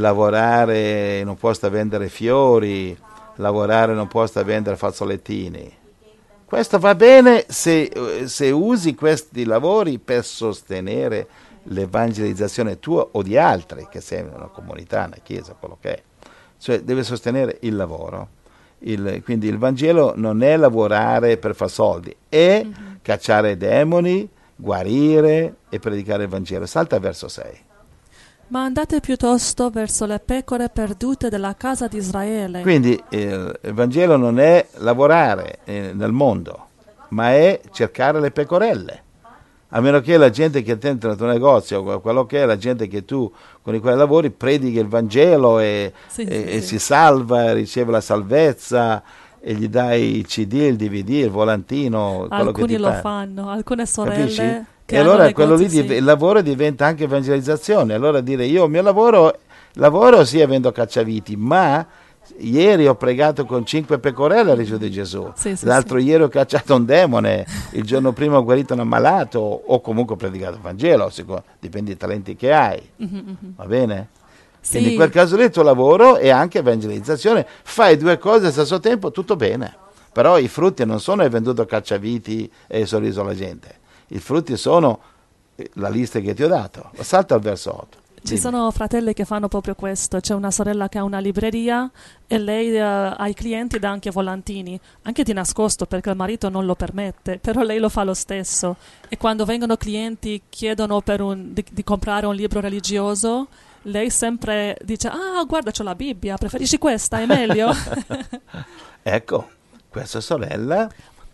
lavorare in un posto a vendere fiori, lavorare in un posto a vendere fazzolettini. Questo va bene se usi questi lavori per sostenere l'evangelizzazione tua o di altri, che sei una comunità, una chiesa, quello che è. Cioè deve sostenere il lavoro. Quindi il Vangelo non è lavorare per far soldi, è cacciare demoni, guarire e predicare il Vangelo. Salta al verso 6. Ma andate piuttosto verso le pecore perdute della casa di Israele. Quindi il Vangelo non è lavorare nel mondo, ma è cercare le pecorelle. A meno che la gente che entra nel tuo negozio, quello che è la gente che tu con i quali lavori, predichi il Vangelo e si salva, riceve la salvezza e gli dai il CD, il DVD, il volantino. Alcuni che lo fanno, alcune sorelle. Capisci? Che e allora negozi, quello lì il lavoro diventa anche evangelizzazione. Allora dire io il mio lavoro sì vendo cacciaviti, ma ieri ho pregato con 5 pecorelle al riso di Gesù, l'altro ieri ho cacciato un demone, il giorno prima ho guarito un ammalato, o comunque ho predicato il Vangelo, dipende dai talenti che hai, va bene? Quindi in quel caso lì il tuo lavoro è anche evangelizzazione, fai 2 cose allo stesso tempo, tutto bene, però i frutti non sono hai venduto cacciaviti e hai sorriso alla gente, i frutti sono la lista che ti ho dato. Salta al verso 8. Ci sono fratelli che fanno proprio questo. C'è una sorella che ha una libreria e lei ai clienti dà anche volantini, anche di nascosto perché il marito non lo permette, però lei lo fa lo stesso. E quando vengono clienti chiedono di comprare un libro religioso, lei sempre dice guarda c'ho la Bibbia, preferisci questa, è meglio? Ecco, questa sorella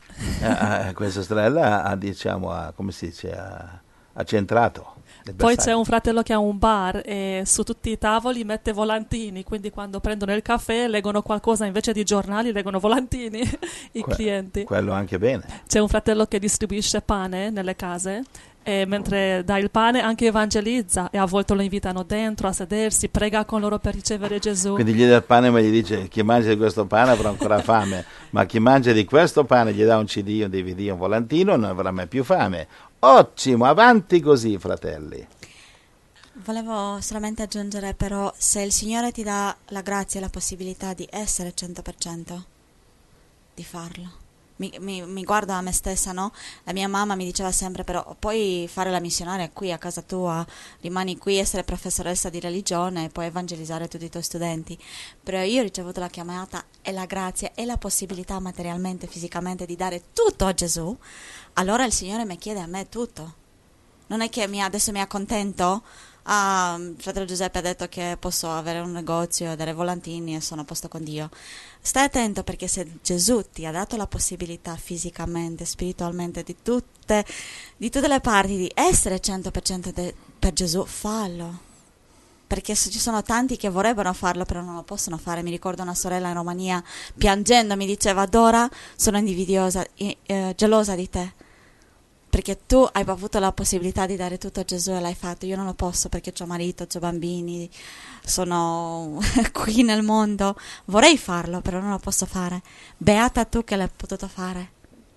come si dice, ha centrato. Poi c'è un fratello che ha un bar e su tutti i tavoli mette volantini, quindi quando prendono il caffè leggono qualcosa invece di giornali, leggono volantini clienti. Quello anche bene. C'è un fratello che distribuisce pane nelle case e mentre dà il pane anche evangelizza e a volte lo invitano dentro a sedersi, prega con loro per ricevere Gesù. Quindi gli dà il pane ma gli dice chi mangia di questo pane avrà ancora fame, ma chi mangia di questo pane gli dà un CD, un DVD, un volantino, non avrà mai più fame. Ottimo, avanti così, fratelli. Volevo solamente aggiungere però, se il Signore ti dà la grazia e la possibilità di essere 100%, di farlo. Mi guardo a me stessa, no? La mia mamma mi diceva sempre, però puoi fare la missionaria qui a casa tua, rimani qui, essere professoressa di religione e puoi evangelizzare tutti i tuoi studenti. Però io ho ricevuto la chiamata e la grazia e la possibilità materialmente, fisicamente di dare tutto a Gesù. Allora il Signore mi chiede a me tutto. Non è che adesso mi accontento. Fratello Giuseppe ha detto che posso avere un negozio e dare volantini e sono a posto con Dio. Stai attento, perché se Gesù ti ha dato la possibilità fisicamente, spiritualmente, di tutte le parti di essere 100% per Gesù, fallo. Perché ci sono tanti che vorrebbero farlo però non lo possono fare. Mi ricordo una sorella in Romania piangendo mi diceva: Dora, sono invidiosa, gelosa di te, perché tu hai avuto la possibilità di dare tutto a Gesù e l'hai fatto. Io non lo posso perché ho marito, ho bambini, sono qui nel mondo. Vorrei farlo, però non lo posso fare. Beata tu che l'hai potuto fare.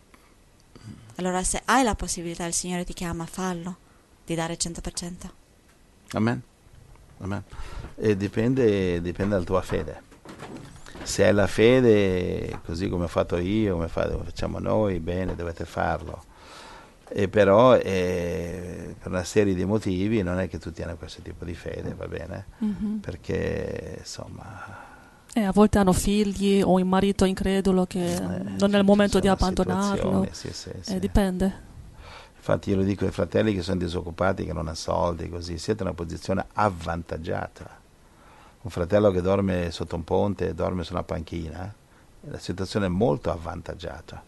Allora, se hai la possibilità, il Signore ti chiama, fallo, di dare 100%. Amen. Amen. E dipende dalla tua fede. Se hai la fede, così come ho fatto io, come facciamo noi, bene, dovete farlo. E però per una serie di motivi non è che tutti hanno questo tipo di fede, va bene? Perché insomma a volte hanno figli o un marito incredulo che non è il momento di abbandonarlo. Sì. Dipende. Infatti io lo dico ai fratelli che sono disoccupati, che non hanno soldi, così, siete in una posizione avvantaggiata. Un fratello che dorme sotto un ponte, dorme su una panchina, la situazione è molto avvantaggiata,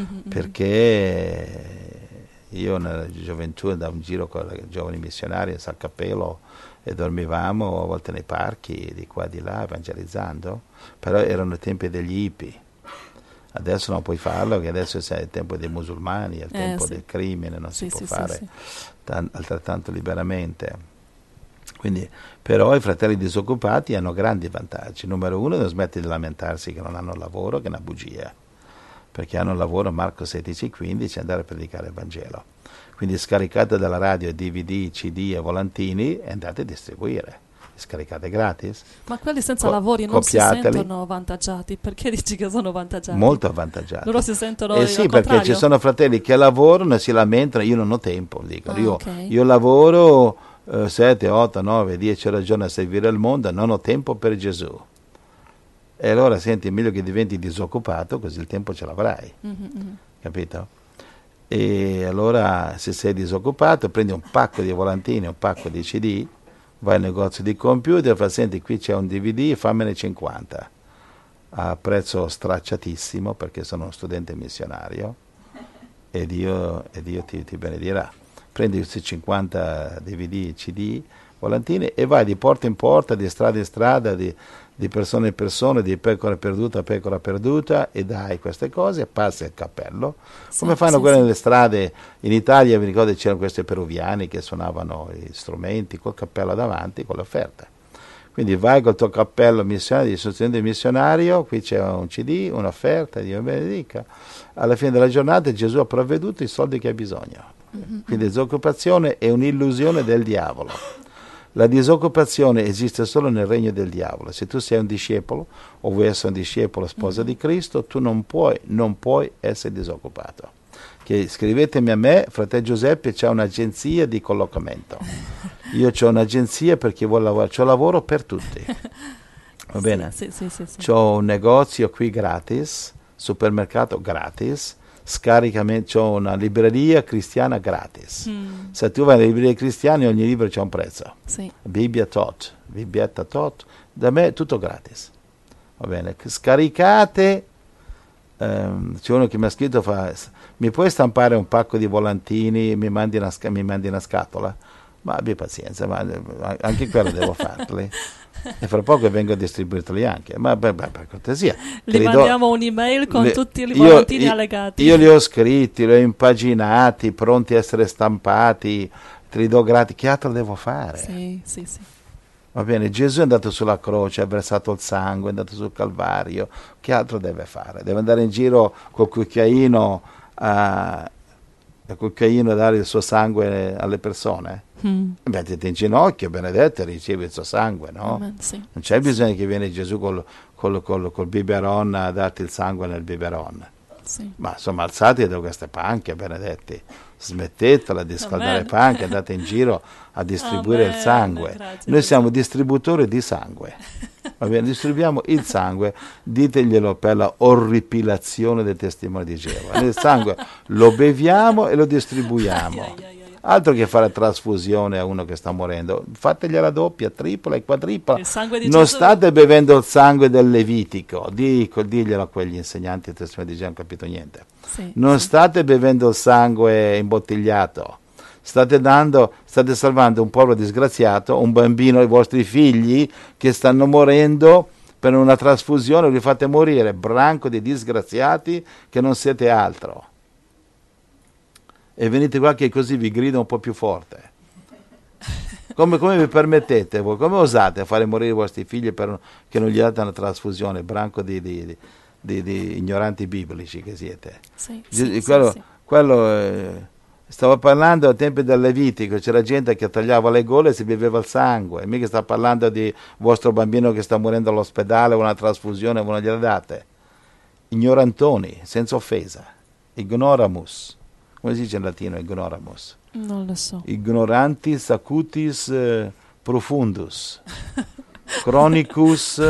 perché io nella gioventù andavo in giro con i giovani missionari a San Cappello e dormivamo a volte nei parchi di qua e di là evangelizzando, però erano i tempi degli hippie. Adesso non puoi farlo, perché adesso è il tempo dei musulmani, è il tempo del crimine, non si può fare altrettanto liberamente. Quindi, però i fratelli disoccupati hanno grandi vantaggi. Numero uno, non smetti di lamentarsi che non hanno lavoro, che è una bugia, perché hanno lavoro, Marco 16,15, andare a predicare il Vangelo. Quindi scaricate dalla radio DVD, CD e volantini e andate a distribuire. Scaricate gratis. Ma quelli senza lavori non si sentono avvantaggiati? Perché dici che sono avvantaggiati? Molto avvantaggiati. Loro si sentono sì, perché ci sono fratelli che lavorano e si lamentano, io non ho tempo, dicono. Io lavoro 7, 8, 9, 10 ore al giorno a servire il mondo, non ho tempo per Gesù. E allora senti, è meglio che diventi disoccupato, così il tempo ce l'avrai. Capito? E allora se sei disoccupato prendi un pacco di volantini, un pacco di CD, vai al negozio di computer e fa: senti, qui c'è un DVD, fammene 50 a prezzo stracciatissimo, perché sono uno studente missionario e Dio ti benedirà. Prendi questi 50 DVD, CD, volantini e vai di porta in porta, di strada in strada, di persona in persona, di pecora perduta, e dai queste cose, passi il cappello, come fanno quelle nelle strade in Italia. Mi ricordo che c'erano questi peruviani che suonavano gli strumenti col cappello davanti, con le offerte. Quindi vai col tuo cappello missionario, sono studente missionario, qui c'è un CD, un'offerta, Dio benedica. Alla fine della giornata Gesù ha provveduto i soldi che hai bisogno. Quindi la disoccupazione è un'illusione del diavolo. La disoccupazione esiste solo nel regno del diavolo. Se tu sei un discepolo o vuoi essere un discepolo sposa di Cristo, tu non puoi essere disoccupato. Scrivetemi a me, fratello Giuseppe c'ha un'agenzia di collocamento. Io ho un'agenzia per chi vuole lavorare, c'ho lavoro per tutti. Va bene? Sì. C'ho un negozio qui gratis, supermercato gratis, c'ho una libreria cristiana gratis. Se tu vai alle librerie cristiane, ogni libro c'è un prezzo. Bibbia tot, da me tutto gratis. Va bene? Scaricate. C'è uno che mi ha scritto, mi puoi stampare un pacco di volantini, mi mandi una scatola? Ma abbi pazienza, ma anche quello devo farli. E fra poco vengo a distribuirli anche, ma per cortesia. Li mandiamo un'email con tutti i volantini allegati. Io li ho scritti, li ho impaginati, pronti a essere stampati, te li do gratis. Che altro devo fare? Sì. Va bene, Gesù è andato sulla croce, ha versato il sangue, è andato sul Calvario. Che altro deve fare? Deve andare in giro col cucchiaino a dare il suo sangue alle persone? Mettiti in ginocchio, benedetto, e ricevi il suo sangue, no? Non c'è bisogno che viene Gesù col biberon a darti il sangue nel biberon. Ma insomma, alzati da queste panche, benedetti, smettetela di scaldare panche, andate in giro a distribuire il sangue. Noi siamo distributori di sangue. Va bene, distribuiamo il sangue, diteglielo per la orripilazione del testimone di Geova. Il sangue lo beviamo e lo distribuiamo. Altro che fare trasfusione a uno che sta morendo, fategliela doppia, tripla e quadripla. Non state bevendo il sangue del Levitico, diglielo a quegli insegnanti del testimone di Geova, non ho capito niente. Non state bevendo il sangue imbottigliato, state salvando un povero disgraziato, un bambino, i vostri figli che stanno morendo per una trasfusione, li fate morire, branco di disgraziati che non siete altro. E venite qua che così vi grido un po' più forte. Come vi permettete voi? Come osate a fare morire i vostri figli che non gli date una trasfusione? Branco di ignoranti biblici che siete. Stavo parlando ai tempi del Levitico, c'era gente che tagliava le gole e si beveva il sangue. Mica sta parlando di vostro bambino che sta morendo all'ospedale, una trasfusione, voi non gliela date. Ignorantoni, senza offesa. Ignoramus. Come si dice in latino ignoramus? Non lo so. Ignorantis acutis profundus. Chronicus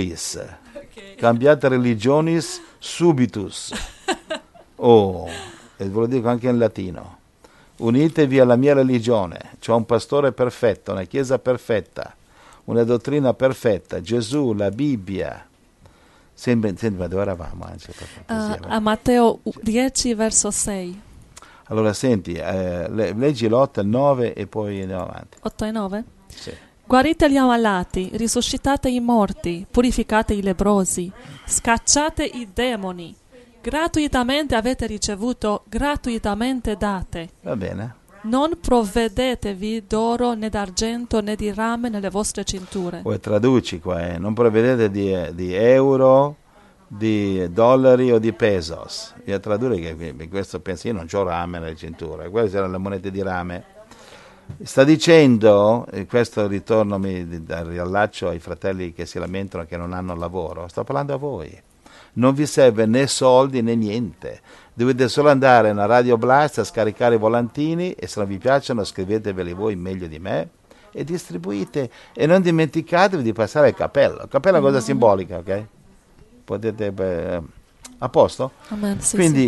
irrimediabilis. Cambiate religionis subitus. e ve lo dico anche in latino, unitevi alla mia religione, c'ho un pastore perfetto, una chiesa perfetta, una dottrina perfetta, Gesù, la Bibbia. Senti, ma dove eravamo? A Matteo 10 verso 6. Allora senti, leggi l'8, il 9 e poi andiamo avanti. 8 e 9? Sì. Guarite gli ammalati, risuscitate i morti, purificate i lebbrosi, scacciate i demoni. Gratuitamente avete ricevuto, gratuitamente date. Va bene. Non provvedetevi d'oro né d'argento né di rame nelle vostre cinture. Poi traduci qua, non provvedete di euro, di dollari o di pesos. Io tradurre che questo penso, io non c'ho rame nelle cinture, quelle erano le monete di rame. Sta dicendo, e questo ritorno mi riallaccio ai fratelli che si lamentano che non hanno lavoro, sto parlando a voi. Non vi serve né soldi né niente, dovete solo andare a Radio Blast a scaricare i volantini e se non vi piacciono scriveteveli voi meglio di me e distribuite e non dimenticatevi di passare il cappello. Il cappello è una cosa simbolica, ok? Potete a posto? Amen, sì, quindi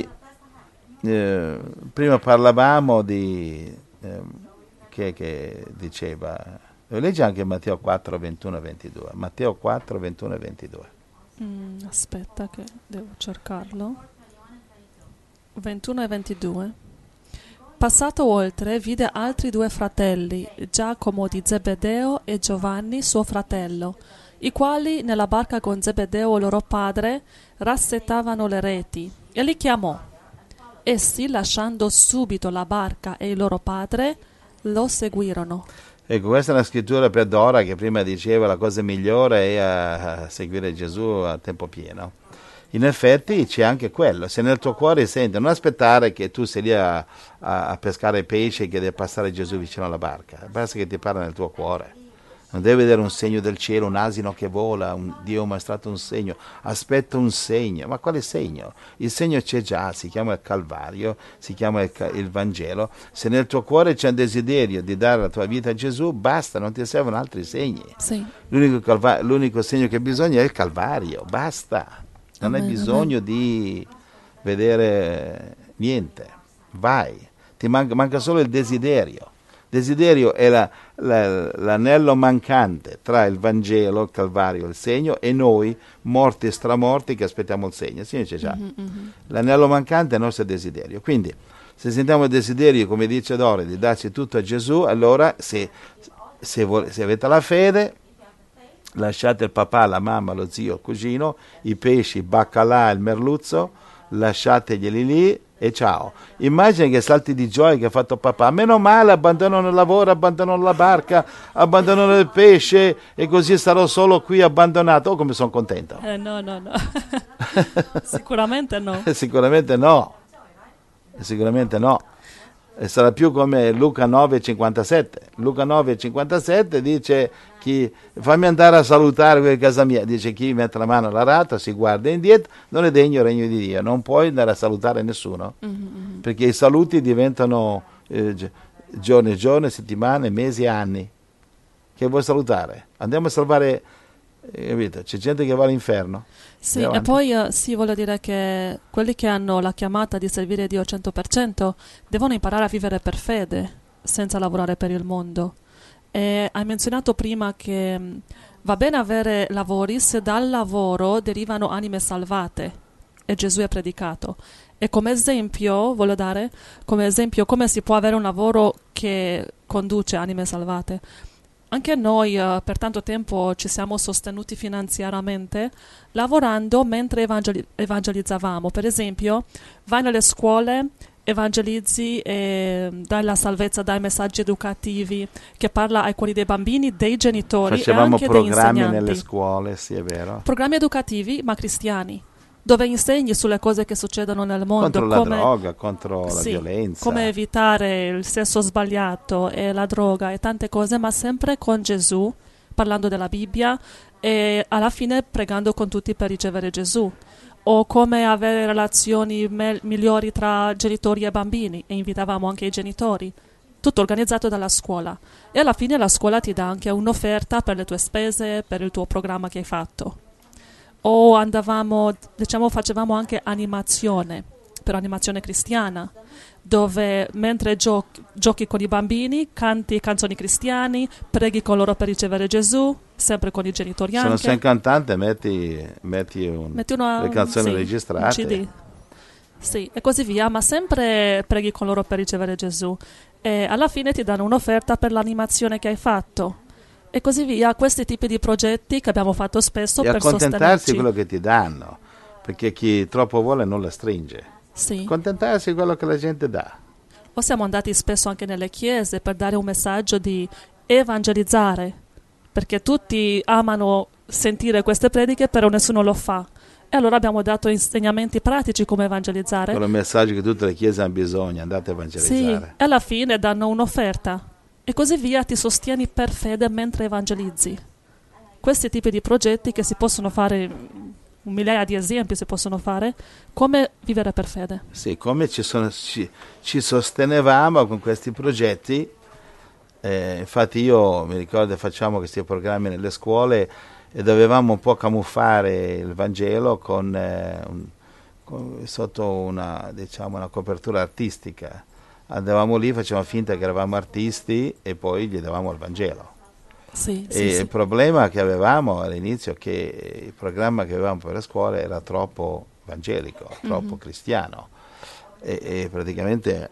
prima parlavamo di che diceva, leggi anche Matteo 4, 21 e 22. Matteo 4, 21 e 22. Aspetta che devo cercarlo. 21 e 22. Passato oltre, vide altri 2 fratelli, Giacomo di Zebedeo e Giovanni suo fratello, i quali nella barca con Zebedeo loro padre rassettavano le reti, e li chiamò. Essi, lasciando subito la barca e il loro padre, lo seguirono. Ecco, questa è una scrittura per Dora che prima diceva la cosa migliore è a seguire Gesù a tempo pieno. In effetti c'è anche quello, se nel tuo cuore senti, non aspettare che tu sei lì a pescare pesce e che deve passare Gesù vicino alla barca, basta che ti parla nel tuo cuore. Non devi vedere un segno del cielo, un asino che vola, Dio mi ha mostrato un segno, aspetta un segno, ma quale segno? Il segno c'è già, si chiama il Calvario, si chiama il Vangelo. Se nel tuo cuore c'è un desiderio di dare la tua vita a Gesù, basta, non ti servono altri segni. Sì. L'unico segno che bisogna è il Calvario, basta. Non hai bisogno di vedere niente, vai, ti manca solo il desiderio. Desiderio è l'anello mancante tra il Vangelo, il Calvario, il segno e noi, morti e stramorti, che aspettiamo il segno. Il segno c'è già. L'anello mancante è il nostro desiderio. Quindi, se sentiamo il desiderio, come dice Dore, di darci tutto a Gesù, allora se avete la fede, lasciate il papà, la mamma, lo zio, il cugino, i pesci, il baccalà, il merluzzo, lasciateglieli lì e ciao. Immagina che salti di gioia che ha fatto papà, meno male, abbandonano il lavoro, abbandonano la barca, abbandonano il pesce e così sarò solo qui abbandonato. Oh, come sono contento. No. Sicuramente no. Sicuramente no. E sarà più come Luca 9,57. Luca 9,57 dice: fammi andare a salutare quella casa mia. Dice: chi mette la mano all'arata, si guarda indietro, non è degno il regno di Dio. Non puoi andare a salutare nessuno, perché i saluti diventano giorni, settimane, mesi, anni. Che vuoi salutare? Andiamo a salvare, capito? C'è gente che va all'inferno. Sì, e poi voglio dire che quelli che hanno la chiamata di servire Dio al 100% devono imparare a vivere per fede, senza lavorare per il mondo. E hai menzionato prima che va bene avere lavori se dal lavoro derivano anime salvate, e Gesù è predicato. E come esempio, voglio dare come si può avere un lavoro che conduce anime salvate. Anche noi per tanto tempo ci siamo sostenuti finanziariamente lavorando mentre evangelizzavamo. Per esempio, vai nelle scuole, evangelizzi e dai la salvezza, dai messaggi educativi che parla ai cuori dei bambini, dei genitori e anche dei insegnanti. Facevamo programmi nelle scuole, sì, è vero. Programmi educativi, ma cristiani, dove insegni sulle cose che succedono nel mondo. Contro la droga, contro la violenza. Come evitare il sesso sbagliato e la droga e tante cose, ma sempre con Gesù, parlando della Bibbia e alla fine pregando con tutti per ricevere Gesù. O come avere relazioni migliori tra genitori e bambini, e invitavamo anche i genitori. Tutto organizzato dalla scuola. E alla fine la scuola ti dà anche un'offerta per le tue spese, per il tuo programma che hai fatto. O facevamo anche animazione. per animazione cristiana, dove mentre giochi con i bambini, canti canzoni cristiane, preghi con loro per ricevere Gesù, sempre con i genitori Se anche. non sei un cantante metti le canzoni registrate. Un CD. Sì, e così via, ma sempre preghi con loro per ricevere Gesù. E alla fine ti danno un'offerta per l'animazione che hai fatto. E così via, questi tipi di progetti che abbiamo fatto spesso per sostenerci. E accontentarsi quello che ti danno, perché chi troppo vuole non la stringe. Sì. Accontentarsi quello che la gente dà. O siamo andati spesso anche nelle chiese per dare un messaggio di evangelizzare, perché tutti amano sentire queste prediche, però nessuno lo fa. E allora abbiamo dato insegnamenti pratici come evangelizzare. Quello messaggio che tutte le chiese hanno bisogno, andate a evangelizzare. Sì, e alla fine danno un'offerta. E così via ti sostieni per fede mentre evangelizzi. Questi tipi di progetti che si possono fare, migliaia di esempi si possono fare, come vivere per fede. Sì, come ci sostenevamo con questi progetti. Infatti io mi ricordo che facciamo questi programmi nelle scuole e dovevamo un po' camuffare il Vangelo sotto una copertura artistica. Andavamo lì, facevamo finta che eravamo artisti e poi gli davamo il Vangelo. Sì. Il problema che avevamo all'inizio è che il programma che avevamo per le scuole era troppo evangelico, troppo cristiano e praticamente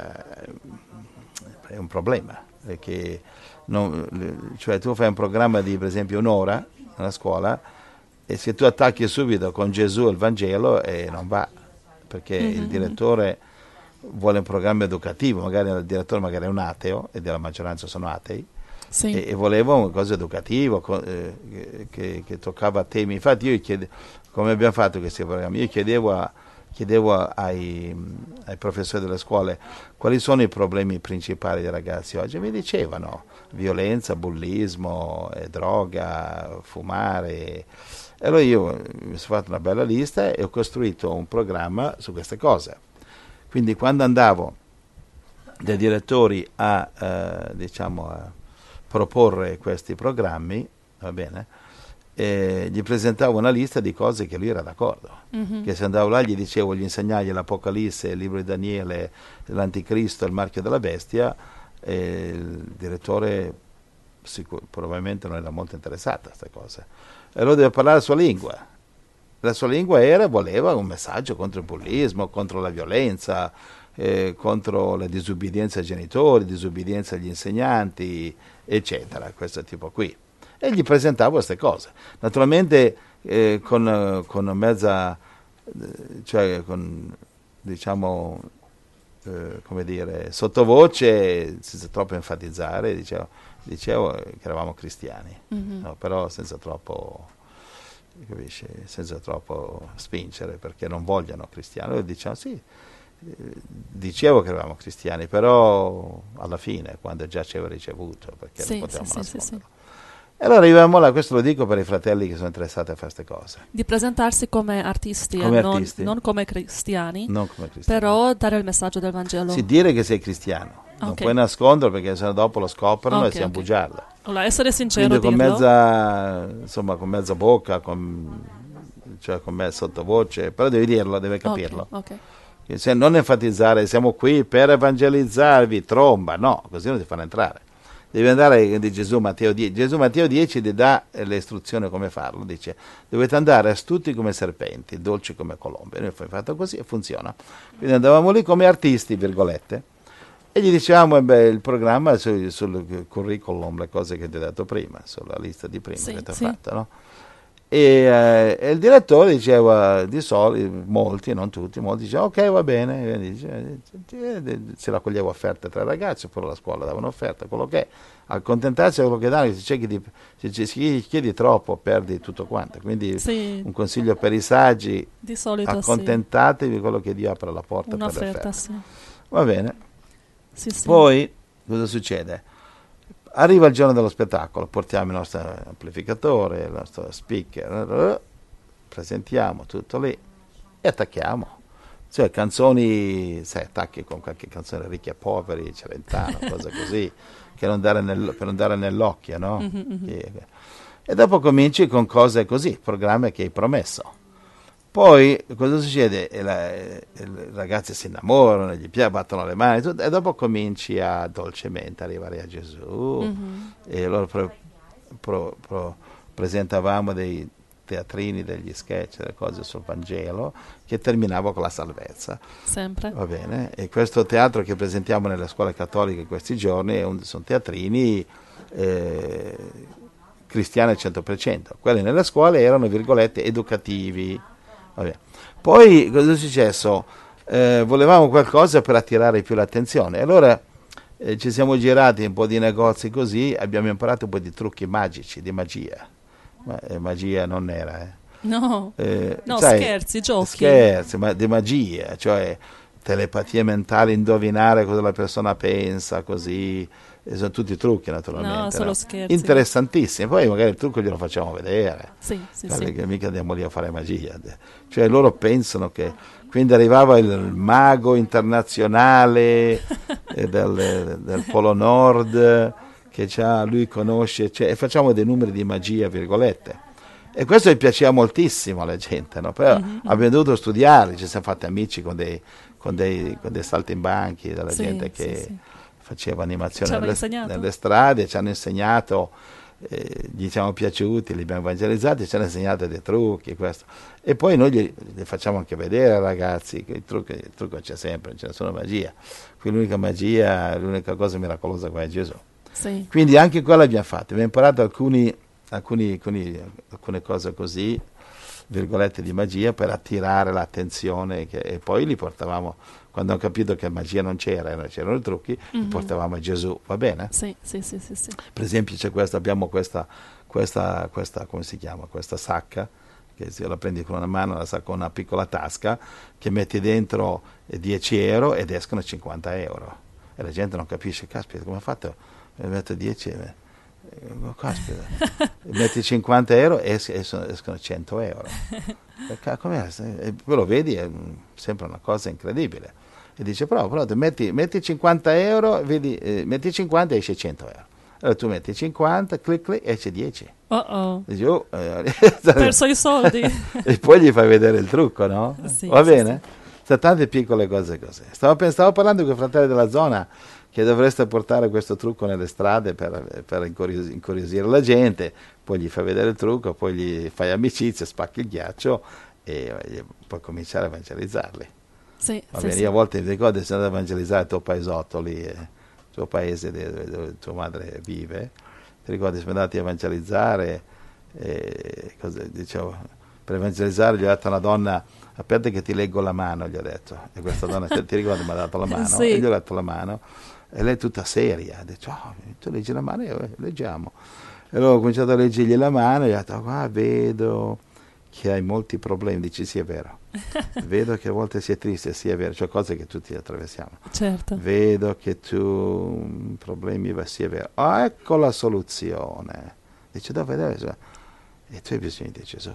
è un problema, perché cioè tu fai un programma di per esempio un'ora nella scuola e se tu attacchi subito con Gesù il Vangelo non va, perché il direttore vuole un programma educativo, magari il direttore magari è un ateo e della maggioranza sono atei. Sì. E volevo una cosa educativa che toccava temi. Infatti io come abbiamo fatto questi programmi, io chiedevo ai professori delle scuole quali sono i problemi principali dei ragazzi oggi. Mi dicevano violenza, bullismo, droga, fumare. E allora io mi sono fatto una bella lista e ho costruito un programma su queste cose. Quindi quando andavo dai direttori a proporre questi programmi, va bene, gli presentavo una lista di cose che lui era d'accordo. Che se andavo là gli dicevo, gli insegnai l'Apocalisse, il libro di Daniele, l'Anticristo, il marchio della bestia, il direttore probabilmente non era molto interessato a queste cose. E allora doveva parlare la sua lingua. La sua lingua voleva un messaggio contro il bullismo, contro la violenza, contro la disobbedienza ai genitori, disobbedienza agli insegnanti, eccetera, questo tipo qui. E gli presentavo queste cose. Naturalmente con mezza, cioè con, diciamo, come dire, sottovoce, senza troppo enfatizzare, dicevo che eravamo cristiani, no, però senza troppo, capisci, senza troppo spingere, perché non vogliono cristiani. Noi diciamo sì, dicevo che eravamo cristiani, però alla fine, quando già ci aveva ricevuto, perché non potevamo nasconderlo. E allora arriviamo là, questo lo dico per i fratelli che sono interessati a fare queste cose. Di presentarsi come artisti, non come cristiani, però dare il messaggio del Vangelo. Sì, dire che sei cristiano. Non puoi nasconderlo, perché sennò dopo lo scoprono e siamo bugiardo. Allora, essere sincero, quindi con mezza bocca, con mezza sottovoce, però devi dirlo, devi capirlo. Se non enfatizzare, siamo qui per evangelizzarvi, tromba, no, così non ti fanno entrare. Devi andare di Gesù Matteo 10. Gesù Matteo 10 ti dà le istruzioni come farlo, dice dovete andare astuti come serpenti, dolci come colombe. Noi abbiamo fatto così e funziona. Quindi andavamo lì come artisti, virgolette, e gli dicevamo il programma sul curriculum, le cose che ti ho detto prima, sulla lista di prima che ti ho fatto, no? E il direttore diceva, di solito, molti, non tutti, molti dicevano ok, va bene, se la coglievo offerte tra i ragazzi, oppure la scuola dava un'offerta, quello che è, accontentarsi a quello che danno, se chiedi troppo perdi tutto quanto, quindi un consiglio per i saggi, di solito accontentatevi di quello che Dio apre la porta per le offerte. Va bene. Poi cosa succede? Arriva il giorno dello spettacolo, portiamo il nostro amplificatore, il nostro speaker, presentiamo tutto lì e attacchiamo. Cioè canzoni, attacchi con qualche canzone Ricchi e Poveri, Celentano, cose così, per non dare nell'occhio, no? E dopo cominci con cose così, programmi che hai promesso. Poi cosa succede? I ragazzi si innamorano, gli battono le mani tutto, e dopo cominci a dolcemente arrivare a Gesù. E allora presentavamo dei teatrini, degli sketch, delle cose sul Vangelo che terminavo con la salvezza. Sempre. Va bene? E questo teatro che presentiamo nelle scuole cattoliche in questi giorni sono teatrini cristiani al 100%. Quelli nelle scuole erano, virgolette, educativi. Vabbè. Poi cosa è successo? Volevamo qualcosa per attirare più l'attenzione. Allora ci siamo girati un po' di negozi così, abbiamo imparato un po' di trucchi magici, di magia. Ma magia non era, No, sai, scherzi, giochi. Scherzi, ma di magia, cioè telepatie mentali, indovinare cosa la persona pensa, così. E sono tutti trucchi, naturalmente. No, solo scherzi. Interessantissimi. Poi magari il trucco glielo facciamo vedere. Sì. Perché mica andiamo lì a fare magia. Cioè loro pensano che... Quindi arrivava il mago internazionale del Polo Nord, che lui conosce, e facciamo dei numeri di magia, virgolette. E questo gli piaceva moltissimo alla gente, no? Però abbiamo dovuto studiare, ci siamo fatti amici con dei saltimbanchi, della gente che faceva animazione nelle strade, ci hanno insegnato, gli siamo piaciuti, li abbiamo evangelizzati, ci hanno insegnato dei trucchi, questo. E poi noi li facciamo anche vedere ai ragazzi che il trucco c'è sempre, non c'è nessuna magia. Qui l'unica cosa miracolosa qua è Gesù. Sì. Quindi anche quello abbiamo fatto, abbiamo imparato alcune cose così, virgolette, di magia per attirare l'attenzione, e poi li portavamo, quando hanno capito che magia non c'erano i trucchi, li portavamo a Gesù, va bene? Sì. Per esempio abbiamo questa come si chiama? Questa sacca, che se la prendi con una mano, la sacca con una piccola tasca, che metti dentro 10 euro ed escono 50 euro. E la gente non capisce, caspita, come ha fatto? Metto 10 caspita, metti 50 euro e escono 100 euro. Com'è? E poi lo vedi, è sempre una cosa incredibile. E dice, però metti 50 euro, vedi, metti 50 e esce 100 euro. Allora tu metti 50, clic, esce 10. Dici, perso i soldi. E poi gli fai vedere il trucco, no? Sì, va bene? Sono tante piccole cose così. Stavo parlando con i fratelli della zona, che dovreste portare questo trucco nelle strade per incuriosire la gente, poi gli fai vedere il trucco, poi gli fai amicizia, spacchi il ghiaccio e puoi cominciare a evangelizzarli. Sì. Io a volte mi ricordo di andare a evangelizzare il tuo paesotto lì, il tuo paese dove tua madre vive. Ti ricordi, siamo andati a evangelizzare, dicevo, per evangelizzare gli ho detto a una donna, aspetta che ti leggo la mano, gli ho detto, e questa donna, ti ricordi, mi ha dato la mano, sì. E gli ho dato la mano, e lei tutta seria, ha detto, tu leggi la mano, e leggiamo. E allora ho cominciato a leggergli la mano, e gli ho detto, vedo che hai molti problemi. Dici, sì, è vero. Vedo che a volte sei triste, sì, è vero, cioè cose che tutti attraversiamo. Certo. Vedo che tu problemi, sì, è vero. Ecco la soluzione. Dice, dove? E tu hai bisogno di Gesù.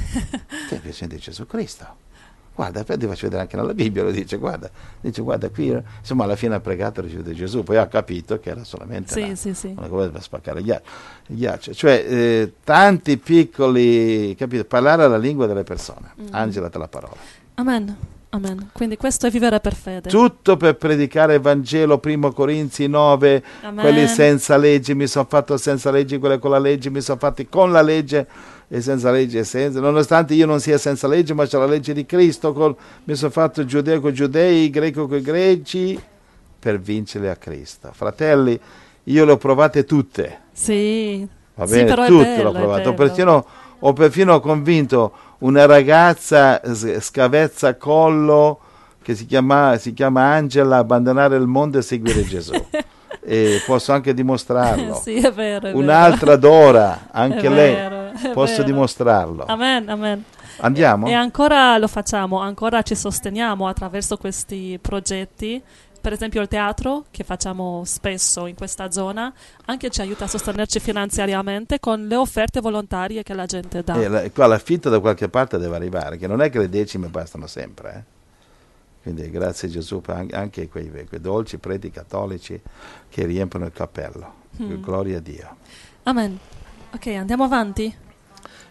Tu hai bisogno di Gesù Cristo. Guarda, poi ti faccio vedere anche nella Bibbia, lo dice, guarda qui, insomma, alla fine ha pregato e ricevuto Gesù, poi ha capito che era solamente una cosa per spaccare il ghiaccio. Cioè, tanti piccoli, capito, parlare la lingua delle persone. Angela, te la parola. Amen. Quindi questo è vivere per fede. Tutto per predicare il Vangelo, 1 Corinzi 9, Amen. Quelli senza legge, mi sono fatto senza legge, quelli con la legge, mi sono fatti con la legge, e senza legge e senza, nonostante io non sia senza legge, ma c'è la legge di Cristo, mi sono fatto giudeo con i giudei, greco con i greci, per vincere a Cristo. Fratelli, io le ho provate tutte. Sì. Va bene, però tutte l'ho provate. Ho perfino convinto una ragazza scavezza collo che si chiama Angela a abbandonare il mondo e seguire Gesù. E posso anche dimostrarlo. Sì, è vero. Un'altra Dora, anche è lei, vero, posso dimostrarlo. Amen. Andiamo? E ancora lo facciamo, ancora ci sosteniamo attraverso questi progetti. Per esempio il teatro, che facciamo spesso in questa zona, anche ci aiuta a sostenerci finanziariamente con le offerte volontarie che la gente dà. Qua l'affitto da qualche parte deve arrivare, che non è che le decime bastano sempre, Quindi grazie a Gesù per anche quei dolci preti cattolici che riempiono il cappello. Gloria a Dio. Amen. Ok, andiamo avanti?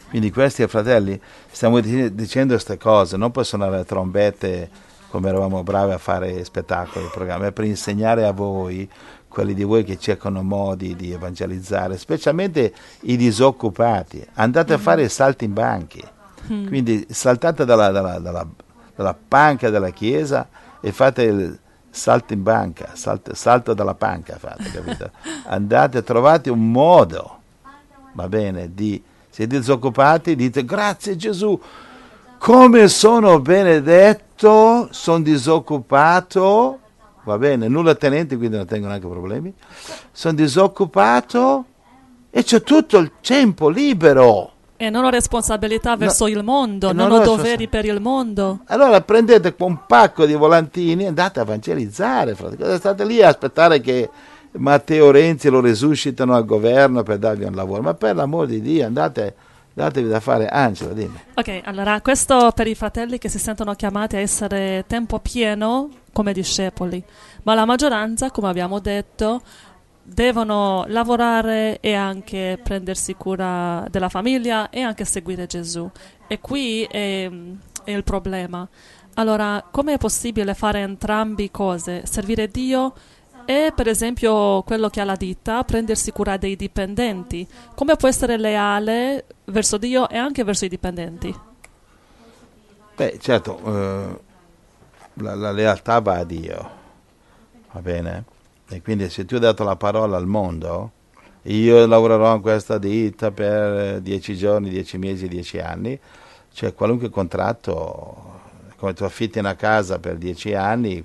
Quindi questi fratelli, stiamo dicendo queste cose, non per suonare le trombette come eravamo bravi a fare spettacoli, programmi, è per insegnare a voi, quelli di voi che cercano modi di evangelizzare, specialmente i disoccupati. Andate a fare i saltimbanchi, quindi saltate dalla panca della chiesa e fate il salto in banca, salto dalla panca fate, capito? Andate, trovate un modo, va bene, siete disoccupati, dite grazie Gesù, come sono benedetto, sono disoccupato, va bene, nulla tenente, quindi non tengo neanche problemi, sono disoccupato e c'ho tutto il tempo libero. E non ho responsabilità verso il mondo, non ho doveri per il mondo. Allora prendete un pacco di volantini e andate a evangelizzare, fratelli. State lì a aspettare che Matteo Renzi lo resuscitano al governo per darvi un lavoro, ma per l'amor di Dio datevi da fare. Angela, dimmi. Ok, allora questo per i fratelli che si sentono chiamati a essere tempo pieno come discepoli, ma la maggioranza, come abbiamo detto, devono lavorare e anche prendersi cura della famiglia e anche seguire Gesù. E qui è il problema. Allora, come è possibile fare entrambi cose? Servire Dio e, per esempio, quello che ha la ditta, prendersi cura dei dipendenti. Come può essere leale verso Dio e anche verso i dipendenti? Beh, certo, la lealtà va a Dio, va bene? E quindi se tu hai dato la parola al mondo, io lavorerò in questa ditta per 10 giorni, 10 mesi, 10 anni, cioè qualunque contratto, come tu affitti una casa per 10 anni,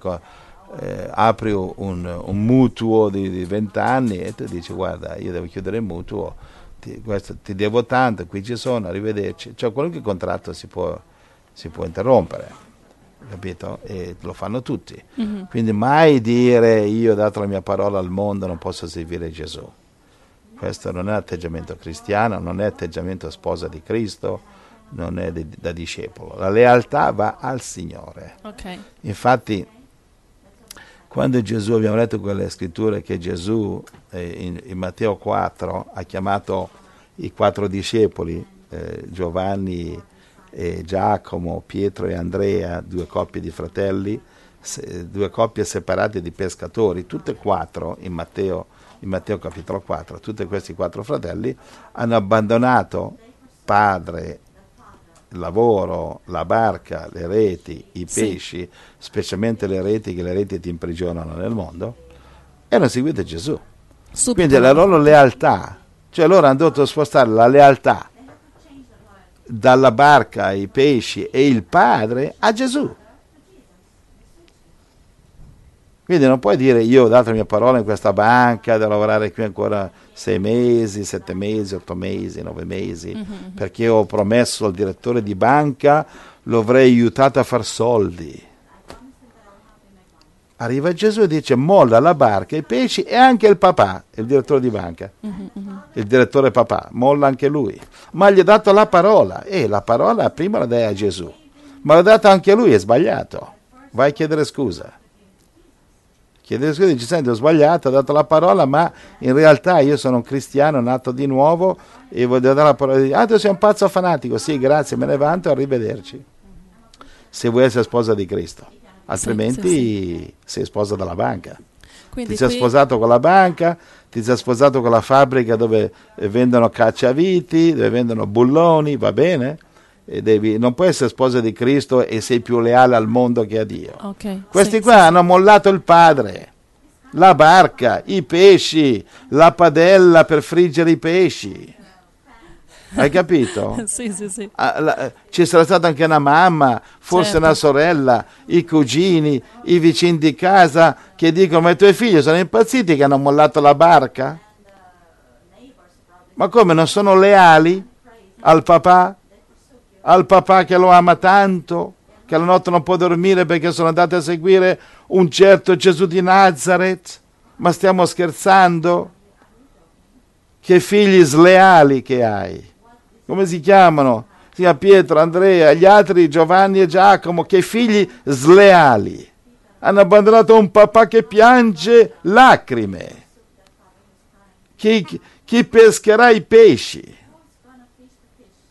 apri un mutuo di 20 anni e tu dici guarda, io devo chiudere il mutuo, ti devo tanto, qui ci sono, arrivederci. Cioè qualunque contratto si può interrompere, capito? E lo fanno tutti. Quindi mai dire io ho dato la mia parola al mondo, non posso servire Gesù. Questo non è atteggiamento cristiano, non è atteggiamento sposa di Cristo, non è da discepolo. La lealtà va al Signore. Okay. Infatti quando Gesù, abbiamo letto quelle scritture che Gesù in Matteo 4 ha chiamato i 4 discepoli, Giovanni e Giacomo, Pietro e Andrea, 2 coppie di fratelli, 2 coppie separate di pescatori, tutte e 4 in Matteo capitolo 4, tutti questi 4 fratelli hanno abbandonato padre, il lavoro, la barca, le reti, i pesci, specialmente le reti, che le reti ti imprigionano nel mondo, e hanno seguito Gesù. Subito. Quindi la loro lealtà, cioè loro hanno dovuto spostare la lealtà dalla barca, ai pesci e il padre a Gesù. Quindi non puoi dire io ho dato la mia parola in questa banca, devo lavorare qui ancora 6 mesi, 7 mesi, 8 mesi, 9 mesi, perché ho promesso al direttore di banca, lo avrei aiutato a far soldi. Arriva Gesù e dice molla la barca, i pesci e anche il papà, il direttore di banca, il direttore papà, molla anche lui. Ma gli ha dato la parola, e la parola prima la dai a Gesù, ma l'ha data anche a lui, è sbagliato, vai a chiedere scusa. Dice senti ho sbagliato, ho dato la parola, ma in realtà io sono un cristiano nato di nuovo e voglio dare la parola. Tu sei un pazzo fanatico, sì grazie, me ne vanto, arrivederci. Se vuoi essere sposa di Cristo, altrimenti sei sposa della banca. Quindi ti sei sposato con la banca, ti sei sposato con la fabbrica dove vendono cacciaviti, dove vendono bulloni, va bene? Non puoi essere sposa di Cristo e sei più leale al mondo che a Dio. Okay. Questi qua hanno mollato il padre, la barca, i pesci, la padella per friggere i pesci. Hai capito? Sì. Ci sarà stata anche una mamma, forse una sorella, i cugini, i vicini di casa che dicono ma i tuoi figli sono impazziti che hanno mollato la barca? Ma come, non sono leali al papà? Al papà che lo ama tanto, che la notte non può dormire perché sono andati a seguire un certo Gesù di Nazareth? Ma stiamo scherzando? Che figli sleali che hai! Come si chiamano? Si chiama Pietro, Andrea, gli altri Giovanni e Giacomo, che figli sleali! Hanno abbandonato un papà che piange lacrime. Chi pescherà i pesci?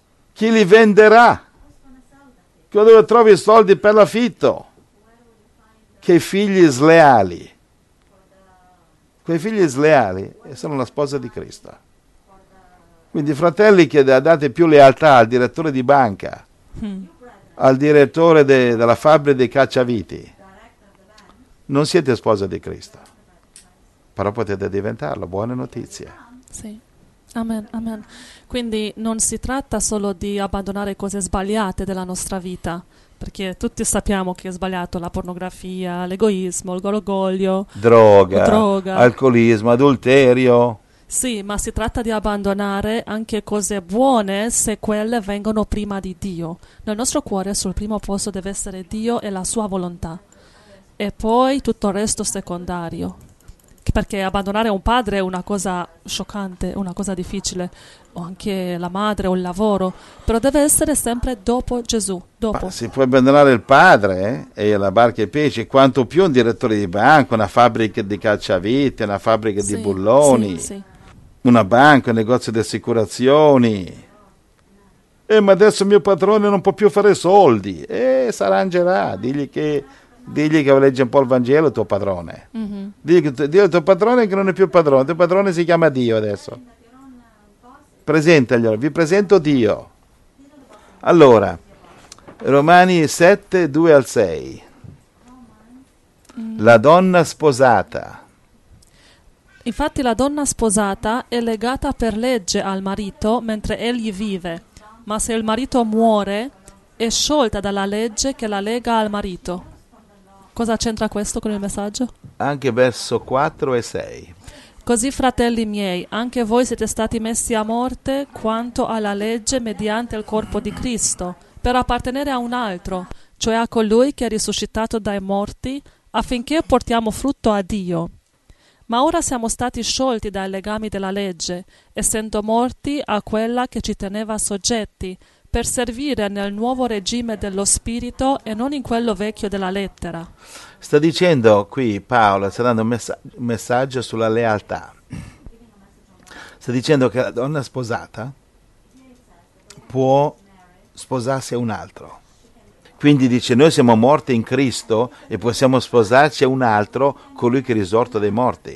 Chi li venderà? Dove trovi i soldi per l'affitto? Che figli sleali. Quei figli sleali sono la sposa di Cristo. Quindi fratelli che date più lealtà al direttore di banca, al direttore della fabbrica dei cacciaviti, non siete sposa di Cristo, però potete diventarlo. Buone notizie. Sì. Amen, amen. Quindi non si tratta solo di abbandonare cose sbagliate della nostra vita, perché tutti sappiamo che è sbagliato la pornografia, l'egoismo, l'orgoglio, droga, alcolismo, adulterio. Sì, ma si tratta di abbandonare anche cose buone se quelle vengono prima di Dio. Nel nostro cuore sul primo posto deve essere Dio e la sua volontà, e poi tutto il resto secondario. Perché abbandonare un padre è una cosa scioccante, una cosa difficile, o anche la madre o il lavoro, però deve essere sempre dopo Gesù. Dopo. Ma si può abbandonare il padre e la barca e i pesci, quanto più un direttore di banca, una fabbrica di cacciavite, una fabbrica di bulloni, una banca, un negozio di assicurazioni. Ma adesso mio padrone non può più fare soldi. Si arrangerà, digli che legge un po' il Vangelo il tuo padrone. Digli al tuo padrone che non è più padrone, il tuo padrone si chiama Dio adesso. Presentaglielo, vi presento Dio. Allora, Romani 7, 2 al 6. La donna sposata. Infatti la donna sposata è legata per legge al marito mentre egli vive, ma se il marito muore è sciolta dalla legge che la lega al marito. Cosa c'entra questo con il messaggio? Anche verso 4 e 6. Così, fratelli miei, anche voi siete stati messi a morte quanto alla legge mediante il corpo di Cristo, per appartenere a un altro, cioè a colui che è risuscitato dai morti, affinché portiamo frutto a Dio. Ma ora siamo stati sciolti dai legami della legge, essendo morti a quella che ci teneva soggetti, per servire nel nuovo regime dello spirito e non in quello vecchio della lettera. Sta dicendo qui Paolo, sta dando un messaggio sulla lealtà. Sta dicendo che la donna sposata può sposarsi a un altro. Quindi dice, noi siamo morti in Cristo e possiamo sposarci a un altro, colui che è risorto dai morti.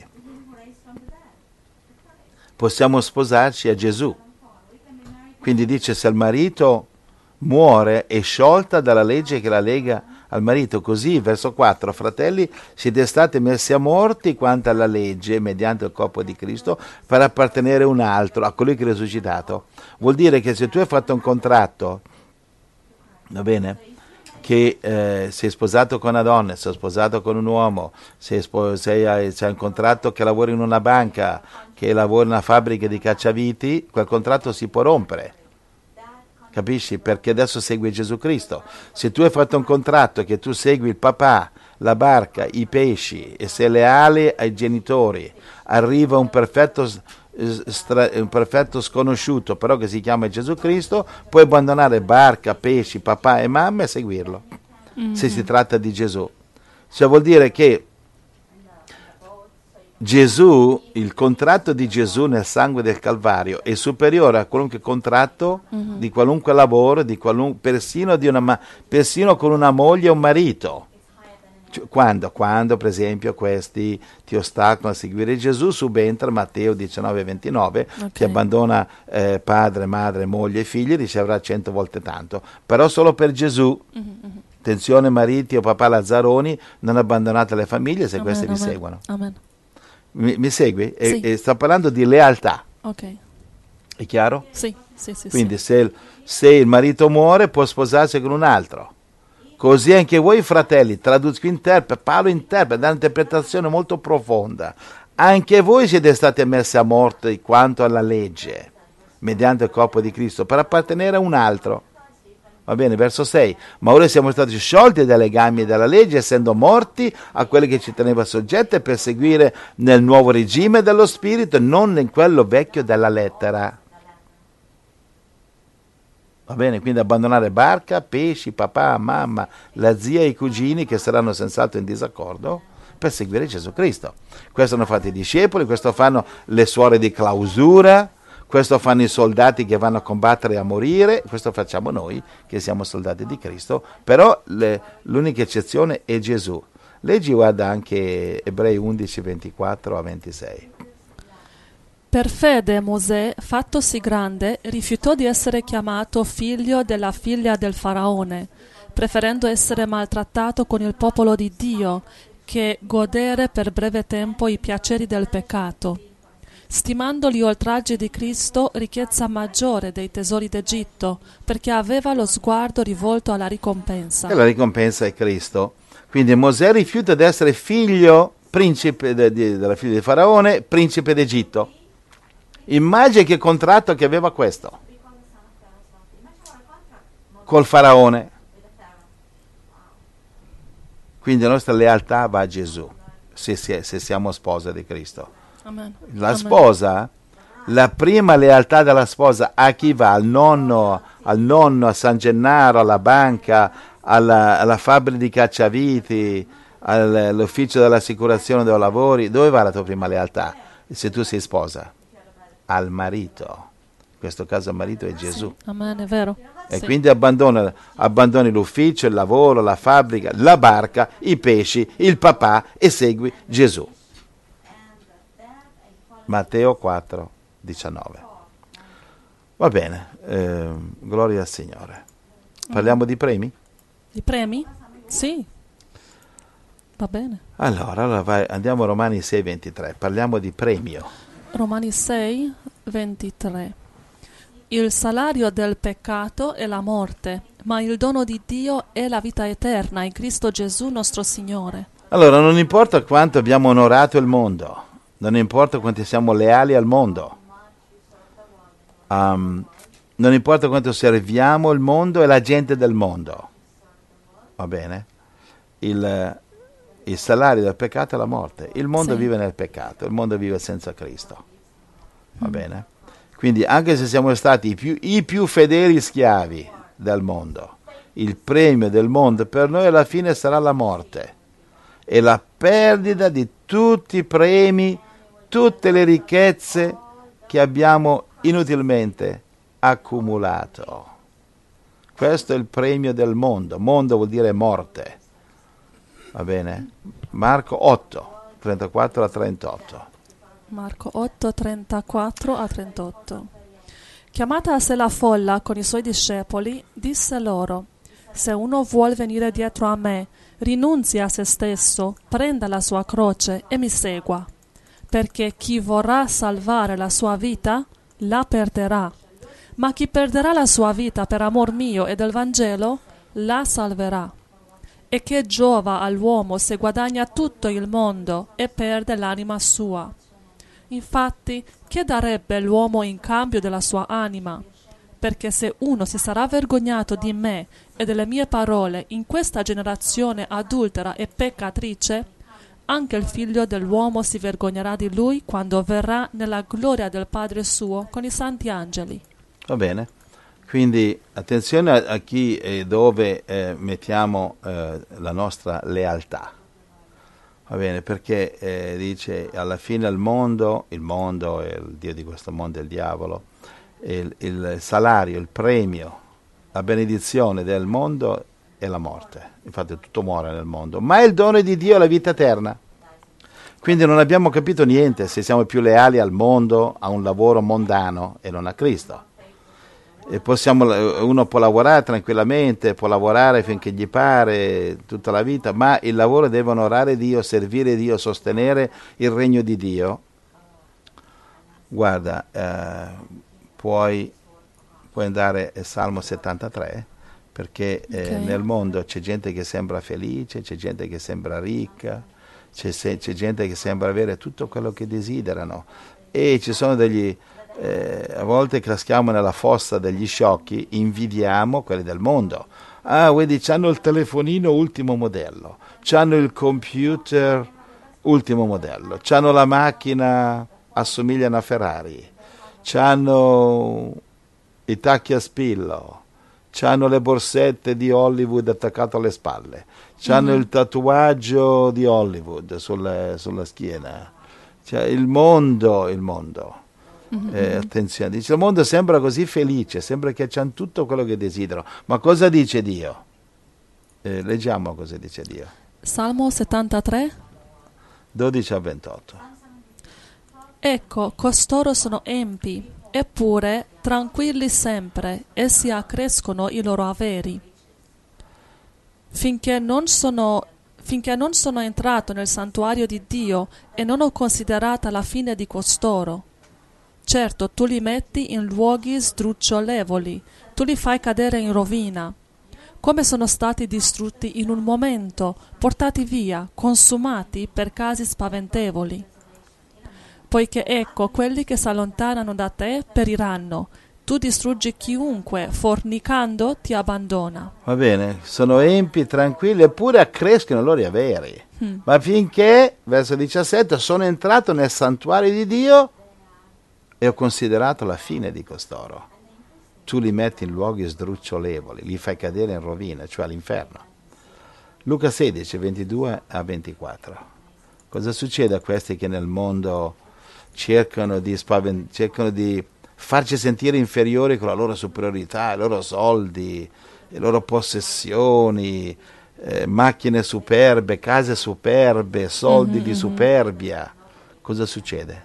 Possiamo sposarci a Gesù. Quindi dice, se il marito muore è sciolta dalla legge che la lega al marito. Così, verso 4, fratelli, siete stati messi a morti quanto alla legge, mediante il corpo di Cristo, per appartenere a un altro, a colui che è risuscitato. Vuol dire che se tu hai fatto un contratto, va bene, che sei sposato con una donna, sei sposato con un uomo, c'è un contratto che lavori in una banca, che lavori in una fabbrica di cacciaviti, quel contratto si può rompere. Capisci? Perché adesso segui Gesù Cristo. Se tu hai fatto un contratto che tu segui il papà, la barca, i pesci e sei leale ai genitori, arriva un perfetto sconosciuto, però che si chiama Gesù Cristo, puoi abbandonare barca, pesci, papà e mamma e seguirlo. Se si tratta di Gesù. Cioè vuol dire che Gesù, il contratto di Gesù nel sangue del Calvario è superiore a qualunque contratto di qualunque lavoro, persino con una moglie o un marito. Quando per esempio questi ti ostacolano a seguire Gesù, subentra Matteo 19,29, okay. Ti abbandona padre, madre, moglie e figli, riceverà 100 volte tanto, però solo per Gesù. Attenzione mariti o papà Lazzaroni, non abbandonate le famiglie se queste vi seguono. Amen. Mi segui? Sì. E sto parlando di lealtà. Ok. È chiaro? Sì. Quindi se il marito muore può sposarsi con un altro. Così anche voi fratelli, Paolo interpreta, dà un'interpretazione molto profonda. Anche voi siete stati messi a morte quanto alla legge, mediante il corpo di Cristo, per appartenere a un altro. Va bene, verso 6. Ma ora siamo stati sciolti dai legami della legge, essendo morti a quelli che ci teneva soggetti, per seguire nel nuovo regime dello spirito, non in quello vecchio della lettera. Va bene, quindi abbandonare barca, pesci, papà, mamma, la zia e i cugini che saranno senz'altro in disaccordo per seguire Gesù Cristo. Questo hanno fatto i discepoli, questo fanno le suore di clausura, questo fanno i soldati che vanno a combattere e a morire, questo facciamo noi che siamo soldati di Cristo, però l'unica eccezione è Gesù. Leggi, guarda anche Ebrei 11, 24 a 26. Per fede Mosè, fattosi grande, rifiutò di essere chiamato figlio della figlia del faraone, preferendo essere maltrattato con il popolo di Dio che godere per breve tempo i piaceri del peccato, stimando gli oltraggi di Cristo ricchezza maggiore dei tesori d'Egitto, perché aveva lo sguardo rivolto alla ricompensa. E la ricompensa è Cristo. Quindi Mosè rifiuta di essere figlio, principe della figlia di Faraone, principe d'Egitto. Immagini che contratto che aveva questo col Faraone. Quindi la nostra lealtà va a Gesù, se siamo sposa di Cristo. Amen. La sposa, la prima lealtà della sposa a chi va? Al nonno, a San Gennaro, alla banca, alla fabbrica di cacciaviti, all'ufficio dell'assicurazione dei lavori. Dove va la tua prima lealtà? Se tu sei sposa? Al marito. In questo caso il marito è Gesù. Sì, amen, è vero. E quindi abbandoni l'ufficio, il lavoro, la fabbrica, la barca, i pesci, il papà e segui Gesù. Matteo 4, 19. Va bene, gloria al Signore. Parliamo di premi? Di premi? Sì. Va bene. Allora andiamo a Romani 6, 23. Parliamo di premio. Romani 6, 23. Il salario del peccato è la morte, ma il dono di Dio è la vita eterna in Cristo Gesù nostro Signore. Allora, non importa quanto abbiamo onorato il mondo, non importa quanto siamo leali al mondo, non importa quanto serviamo il mondo e la gente del mondo, va bene? Il salario del peccato è la morte. Il mondo vive nel peccato, il mondo vive senza Cristo, va bene? Quindi anche se siamo stati i più fedeli schiavi del mondo, il premio del mondo per noi alla fine sarà la morte e la perdita di tutti i premi, tutte le ricchezze che abbiamo inutilmente accumulato. Questo è il premio del mondo. Mondo vuol dire morte. Va bene? Marco 8, 34 a 38. Marco 8, 34 a 38. Chiamata a sé la folla con i suoi discepoli, disse loro: se uno vuol venire dietro a me, rinunzi a se stesso, prenda la sua croce e mi segua. Perché chi vorrà salvare la sua vita, la perderà. Ma chi perderà la sua vita per amor mio e del Vangelo, la salverà. E che giova all'uomo se guadagna tutto il mondo e perde l'anima sua? Infatti, che darebbe l'uomo in cambio della sua anima? Perché se uno si sarà vergognato di me e delle mie parole in questa generazione adultera e peccatrice, anche il figlio dell'uomo si vergognerà di lui quando verrà nella gloria del Padre suo con i santi angeli. Va bene? Quindi attenzione a chi e dove mettiamo la nostra lealtà. Va bene, perché dice alla fine il mondo è il Dio di questo mondo, è il diavolo, il salario, il premio, la benedizione del mondo è la morte. Infatti tutto muore nel mondo, ma il dono di Dio è la vita eterna. Quindi non abbiamo capito niente se siamo più leali al mondo, a un lavoro mondano e non a Cristo. E uno può lavorare tranquillamente, può lavorare finché gli pare tutta la vita, ma il lavoro deve onorare Dio, servire Dio, sostenere il regno di Dio. Guarda, puoi andare al Salmo 73, perché nel mondo c'è gente che sembra felice, c'è gente che sembra ricca, c'è gente che sembra avere tutto quello che desiderano, e ci sono a volte caschiamo nella fossa degli sciocchi, invidiamo quelli del mondo. Ah, vedi, c'hanno il telefonino ultimo modello, c'hanno il computer ultimo modello, c'hanno la macchina, assomiglia a una Ferrari, c'hanno i tacchi a spillo, c'hanno le borsette di Hollywood attaccate alle spalle, c'hanno il tatuaggio di Hollywood sulla schiena. Cioè, il mondo. Attenzione, dice il mondo sembra così felice, sembra che c'hanno tutto quello che desiderano, ma cosa dice Dio? Leggiamo cosa dice Dio. Salmo 73 12-28. Ecco, costoro sono empi, eppure tranquilli sempre, essi accrescono i loro averi. Finché non sono entrato nel santuario di Dio e non ho considerata la fine di costoro. Certo, tu li metti in luoghi sdrucciolevoli, tu li fai cadere in rovina. Come sono stati distrutti in un momento, portati via, consumati per casi spaventevoli. Poiché ecco, quelli che si allontanano da te periranno. Tu distruggi chiunque, fornicando, ti abbandona. Va bene, sono empi, tranquilli, eppure accrescono i loro averi. Ma finché, verso 17, sono entrato nel santuario di Dio e ho considerato la fine di costoro. Tu li metti in luoghi sdrucciolevoli, li fai cadere in rovina, cioè all'inferno. Luca 16, 22-24. Cosa succede a questi che nel mondo cercano di farci sentire inferiori con la loro superiorità, i loro soldi, le loro possessioni, macchine superbe, case superbe, soldi di superbia? Cosa succede?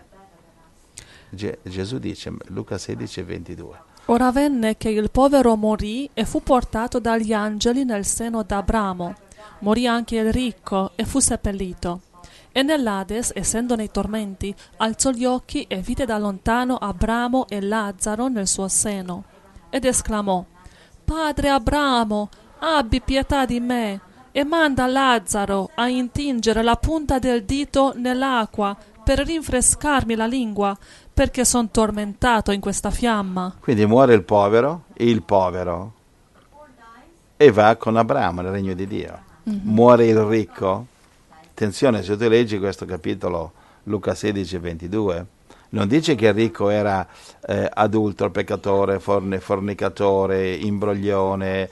Gesù dice, Luca 16, 22. Ora avvenne che il povero morì e fu portato dagli angeli nel seno d'Abramo. Morì anche il ricco e fu seppellito. E nell'Ades, essendo nei tormenti, alzò gli occhi e vide da lontano Abramo e Lazzaro nel suo seno. Ed esclamò: Padre Abramo, abbi pietà di me, e manda Lazzaro a intingere la punta del dito nell'acqua per rinfrescarmi la lingua, perché son tormentato in questa fiamma. Quindi muore il povero, e va con Abramo nel regno di Dio. Muore il ricco. Attenzione, se tu leggi questo capitolo, Luca 16, 22, non dice che il ricco era adultero, peccatore, fornicatore, imbroglione,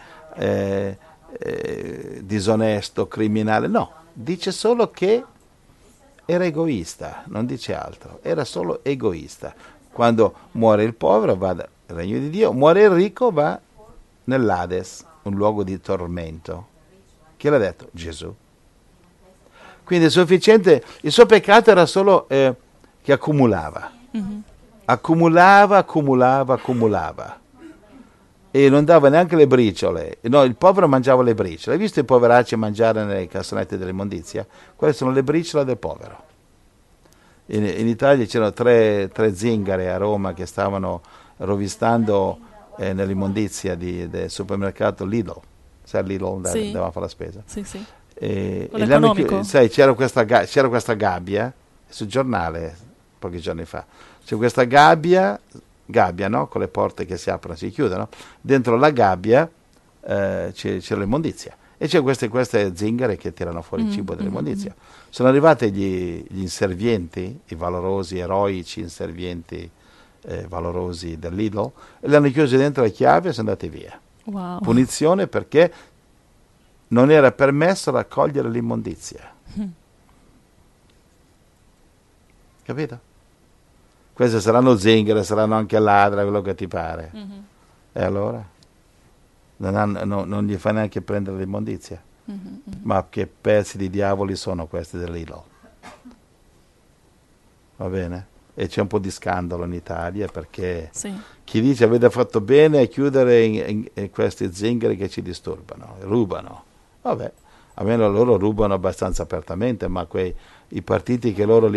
disonesto, criminale. No, dice solo che era egoista, non dice altro, era solo egoista. Quando muore il povero va nel regno di Dio, muore il ricco va nell'Ades, un luogo di tormento. Chi l'ha detto? Gesù. Quindi è sufficiente, il suo peccato era solo che accumulava. Accumulava. E non dava neanche le briciole. No, il povero mangiava le briciole. Hai visto i poveracci mangiare nei cassonetti dell'immondizia? Quelle sono le briciole del povero. In Italia c'erano tre zingare a Roma che stavano rovistando nell'immondizia del supermercato Lidl. Sai Lidl? Sì. Andava a fare la spesa. Sì, sì. Sai, c'era questa gabbia sul giornale pochi giorni fa. C'è questa gabbia, no? Con le porte che si aprono e si chiudono. Dentro la gabbia c'è l'immondizia e c'è queste zingare che tirano fuori il cibo dell'immondizia. Sono arrivati gli inservienti, i valorosi, eroici inservienti valorosi del Lidl, e li hanno chiusi dentro le chiavi e sono andati via. Wow. Punizione perché non era permesso raccogliere l'immondizia. Capito? Queste saranno zingare, saranno anche ladre, quello che ti pare. E allora? Non gli fa neanche prendere l'immondizia. Ma che pezzi di diavoli sono questi dell'Idol? Va bene? E c'è un po' di scandalo in Italia perché chi dice avete fatto bene a chiudere in questi zingari che ci disturbano, rubano. Vabbè, almeno loro rubano abbastanza apertamente, ma i partiti che loro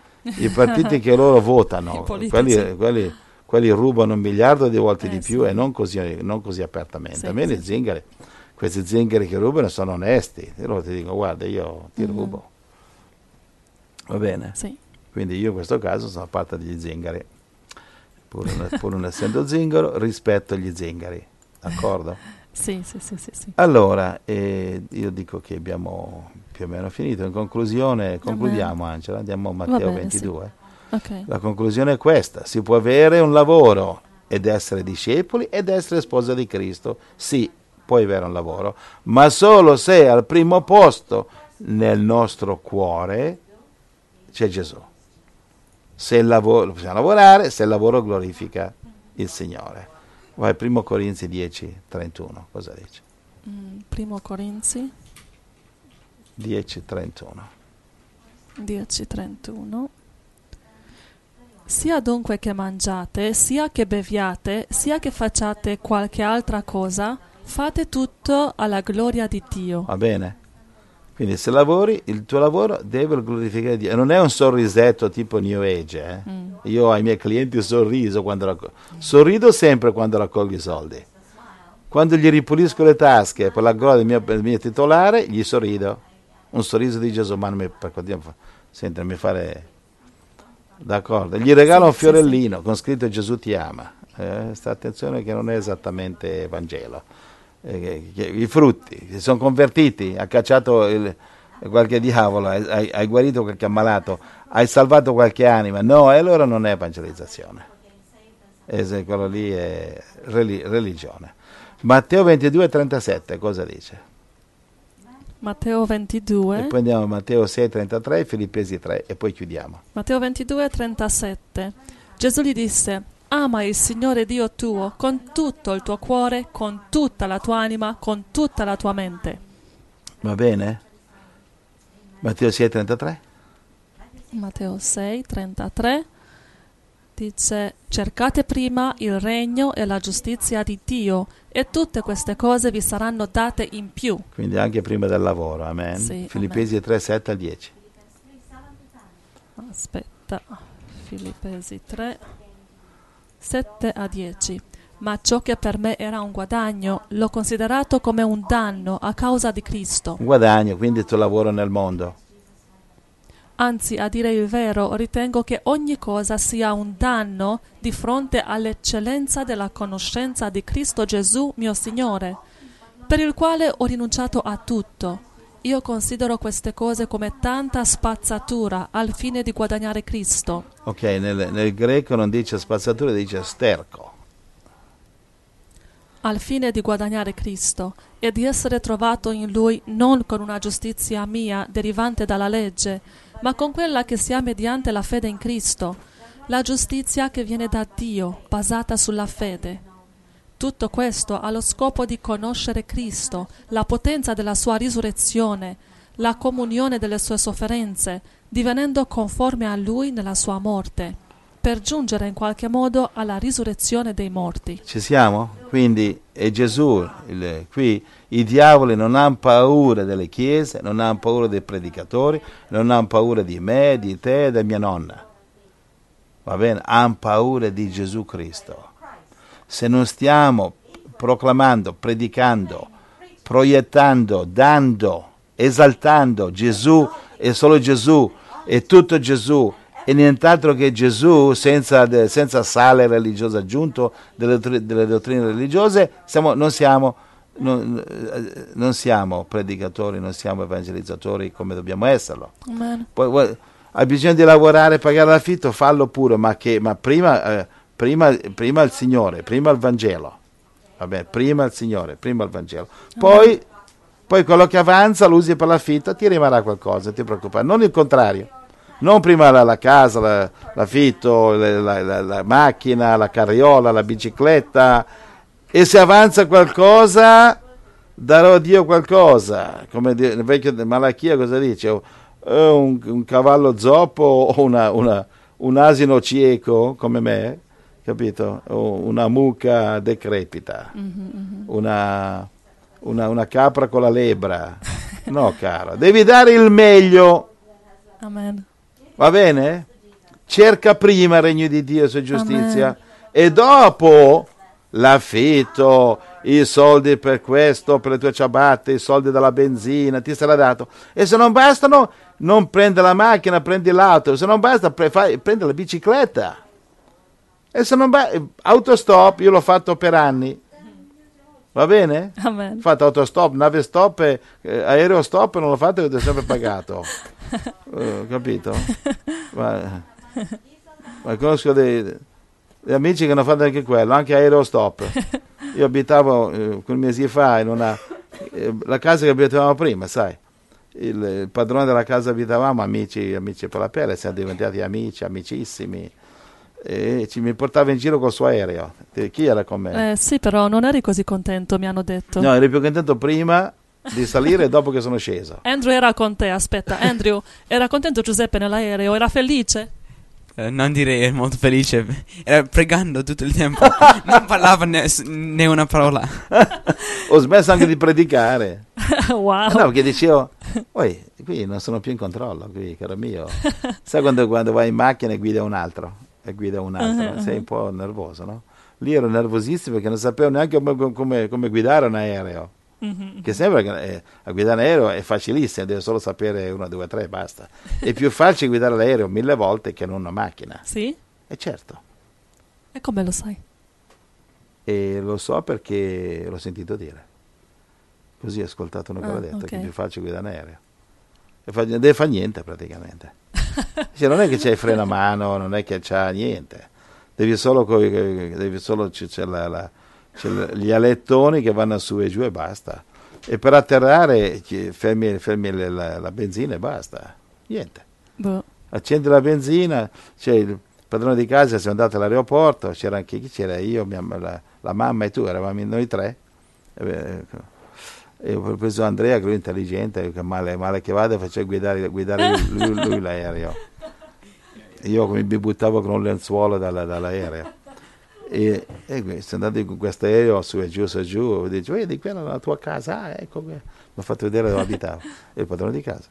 votano, quelli rubano 1 miliardo di volte di più e non così apertamente. Almeno questi zingari che rubano sono onesti. E loro ti dicono guarda, io ti rubo. Va bene? Sì. Quindi io in questo caso sono parte degli zingari. Pur non essendo zingaro, rispetto gli zingari. D'accordo? Sì. Allora, io dico che abbiamo più o meno finito. In conclusione, concludiamo Angela, andiamo a Matteo 22. Sì. Okay. La conclusione è questa: si può avere un lavoro ed essere discepoli ed essere sposa di Cristo. Sì, puoi avere un lavoro, ma solo se al primo posto nel nostro cuore c'è Gesù. Se il lavoro, possiamo lavorare, se il lavoro glorifica il Signore. Vai, 1 Corinzi 10, 31, cosa dice? 1 Corinzi 10, 31. 10, 31. Sia dunque che mangiate, sia che beviate, sia che facciate qualche altra cosa, fate tutto alla gloria di Dio. Va bene? Quindi se lavori, il tuo lavoro deve glorificare Dio. E non è un sorrisetto tipo New Age. Io ai miei clienti sorrido sempre quando raccolgo i soldi. Quando gli ripulisco le tasche per la gloria del mio titolare, gli sorrido. Un sorriso di Gesù, ma non mi, sentirmi fare... D'accordo, gli regalo un fiorellino con scritto Gesù ti ama. Sta attenzione che non è esattamente Vangelo. I frutti, si sono convertiti, ha cacciato qualche diavolo, hai guarito qualche ammalato, hai salvato qualche anima. No, e allora non è evangelizzazione. Quello lì è religione. Matteo 22, 37, cosa dice? Matteo 22. E poi andiamo a Matteo 6, 33, Filippesi 3 e poi chiudiamo. Matteo 22, 37. Gesù gli disse: ama il Signore Dio tuo con tutto il tuo cuore, con tutta la tua anima, con tutta la tua mente. Va bene? Matteo 6, 33. Matteo 6, 33 dice: cercate prima il regno e la giustizia di Dio e tutte queste cose vi saranno date in più. Quindi anche prima del lavoro, amen. Sì, Filippesi amen. 3, 7 al 10. Aspetta, Filippesi 3, 7 a 10. Ma ciò che per me era un guadagno, l'ho considerato come un danno a causa di Cristo. Un guadagno, quindi il tuo lavoro nel mondo. Anzi, a dire il vero, ritengo che ogni cosa sia un danno di fronte all'eccellenza della conoscenza di Cristo Gesù, mio Signore, per il quale ho rinunciato a tutto. Io considero queste cose come tanta spazzatura al fine di guadagnare Cristo. Ok, nel greco non dice spazzatura, dice sterco. Al fine di guadagnare Cristo e di essere trovato in Lui non con una giustizia mia derivante dalla legge, ma con quella che si ha mediante la fede in Cristo, la giustizia che viene da Dio, basata sulla fede. Tutto questo ha lo scopo di conoscere Cristo, la potenza della sua risurrezione, la comunione delle sue sofferenze, divenendo conforme a Lui nella sua morte, per giungere in qualche modo alla risurrezione dei morti. Ci siamo? Quindi è Gesù, qui i diavoli non hanno paura delle chiese, non hanno paura dei predicatori, non hanno paura di me, di te, di mia nonna. Va bene? Hanno paura di Gesù Cristo. Se non stiamo proclamando, predicando, proiettando, dando, esaltando Gesù e solo Gesù e tutto Gesù e nient'altro che Gesù senza sale religioso aggiunto delle dottrine religiose, non siamo predicatori, non siamo evangelizzatori come dobbiamo esserlo. Amen. Poi hai bisogno di lavorare, pagare l'affitto, fallo pure, ma prima il Signore, prima il Vangelo. Vabbè, prima il Signore, prima il Vangelo. Poi quello che avanza lo usi per l'affitto, ti rimarrà qualcosa, ti preoccupare, non il contrario. Non prima la casa, l'affitto, la macchina, la carriola, la bicicletta, e se avanza qualcosa darò a Dio qualcosa. Come nel vecchio Malachia cosa dice? Un cavallo zoppo o un asino cieco come me, capito? O una mucca decrepita, una capra con la lebbra. No, caro, devi dare il meglio. Amen. Va bene? Cerca prima il regno di Dio e sua giustizia. Amen. E dopo l'affitto, i soldi per questo, per le tue ciabatte, i soldi della benzina, ti sarà dato. E se non bastano, non prendi la macchina, prendi l'auto. Se non basta, prendi la bicicletta. E se non basta, autostop, io l'ho fatto per anni. Va bene? Amen. Ho fatto autostop, nave stop, aereo stop, non l'ho fatto e ho sempre pagato. Capito? Ma conosco degli amici che hanno fatto anche quello, anche aereo stop. Io abitavo con mesi fa in la casa che abitavamo prima, sai. il padrone della casa abitavamo, amici per la pelle, siamo diventati amici, amicissimi. E mi portava in giro col suo aereo. Chi era con me? Sì, però non eri così contento, mi hanno detto. No, ero più contento prima di salire e dopo che sono sceso. Andrew era con te, aspetta. Andrew, era contento Giuseppe nell'aereo? Era felice? Non direi era molto felice. Era pregando tutto il tempo. Non parlava né una parola. Ho smesso anche di predicare. Wow. No, perché dicevo, qui non sono più in controllo, qui, caro mio. Sai quando vai in macchina e guida un altro? Sei un po' nervoso, no? Lì ero nervosissimo perché non sapevo neanche come guidare un aereo. Che sembra che a guidare un aereo è facilissimo, devi solo sapere 1, 2, 3, basta. È più facile guidare l'aereo 1000 volte che non una macchina. Sì? E certo. E come lo sai? E lo so perché l'ho sentito dire. Così ho ascoltato uno che l'ha detto, che è più facile guidare un aereo. Non deve fare niente praticamente. Cioè, non è che c'è il freno a mano, non è che c'ha niente. C'è gli alettoni che vanno su e giù e basta. E per atterrare fermi la benzina e basta. Niente. Boh. Accendi la benzina, c'è il padrone di casa, siamo andati all'aeroporto, c'era anche chi c'era, io, la mamma e tu, eravamo noi 3. E ho preso Andrea, che lui è intelligente, che male che vada faceva guidare lui l'aereo. Io mi buttavo con un lenzuolo dall'aereo. E sono andato con questo aereo su e giù, dice, vedi, quella è la tua casa, ecco, mi ha fatto vedere dove abitavo, è il padrone di casa.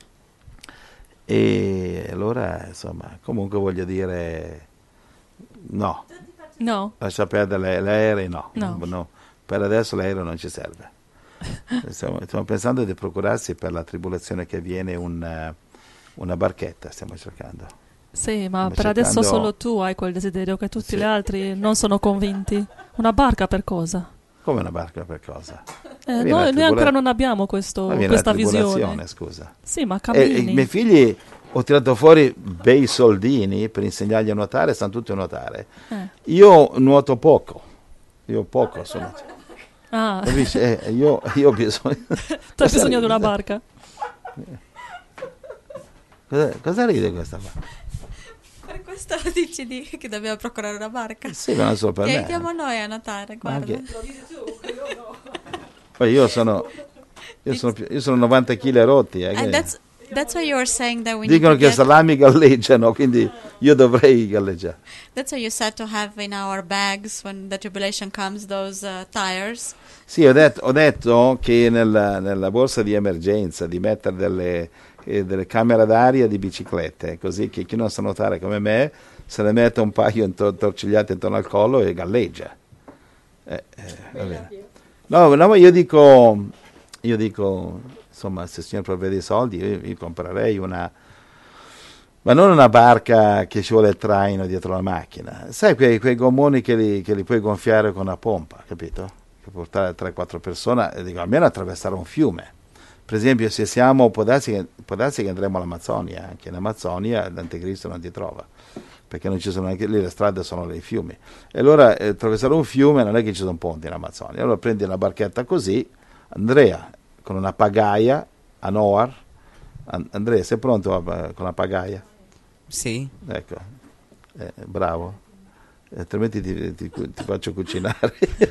E allora, insomma, comunque voglio dire, no. Lascia perdere l'aereo, no. Per adesso l'aereo non ci serve. Stiamo pensando di procurarsi per la tribolazione che viene una barchetta, stiamo cercando. Sì, ma per adesso solo tu hai quel desiderio, che tutti gli altri non sono convinti. Una barca per cosa? Come una barca per cosa? Noi ancora non abbiamo questa visione. Scusa. Sì, ma cammini. I miei figli ho tirato fuori bei soldini per insegnargli a nuotare, stanno tutti a nuotare. Io nuoto poco. Sono. Capisci? Io ho bisogno. Tu hai bisogno di una barca. Cosa ride questa qua? Per questo dici che dobbiamo procurare una barca? Sì, ma non solo per me. Aiutiamo noi a nuotare, guarda. Poi io sono 90 kg rotti. That's why you were saying that we Dicono che salami galleggiano, quindi io dovrei galleggiare. That's why you said to have in our bags when the tribulation comes those tires. Sì, ho detto che nella borsa di emergenza di mettere delle camere d'aria di biciclette, così che chi non sa nuotare come me se ne mette un paio intorcigliati intorno al collo e galleggia. Va bene. No, ma io dico, insomma, se il signor provvede i soldi, io comprerei ma non una barca che ci vuole il traino dietro la macchina. Sai quei gommoni che li puoi gonfiare con una pompa, capito? Che portare 3-4 persone, dico, almeno attraversare un fiume. Per esempio, se può darsi che andremo all'Amazzonia, anche in Amazzonia l'anticristo non ti trova, perché non ci sono neanche lì, le strade sono dei fiumi. E allora attraversare un fiume non è che ci sono ponti in Amazzonia. Allora prendi una barchetta così, Andrea, con una pagaia a Noar. Andrea, sei pronto con la pagaia? Sì. Ecco, bravo. Altrimenti ti faccio cucinare.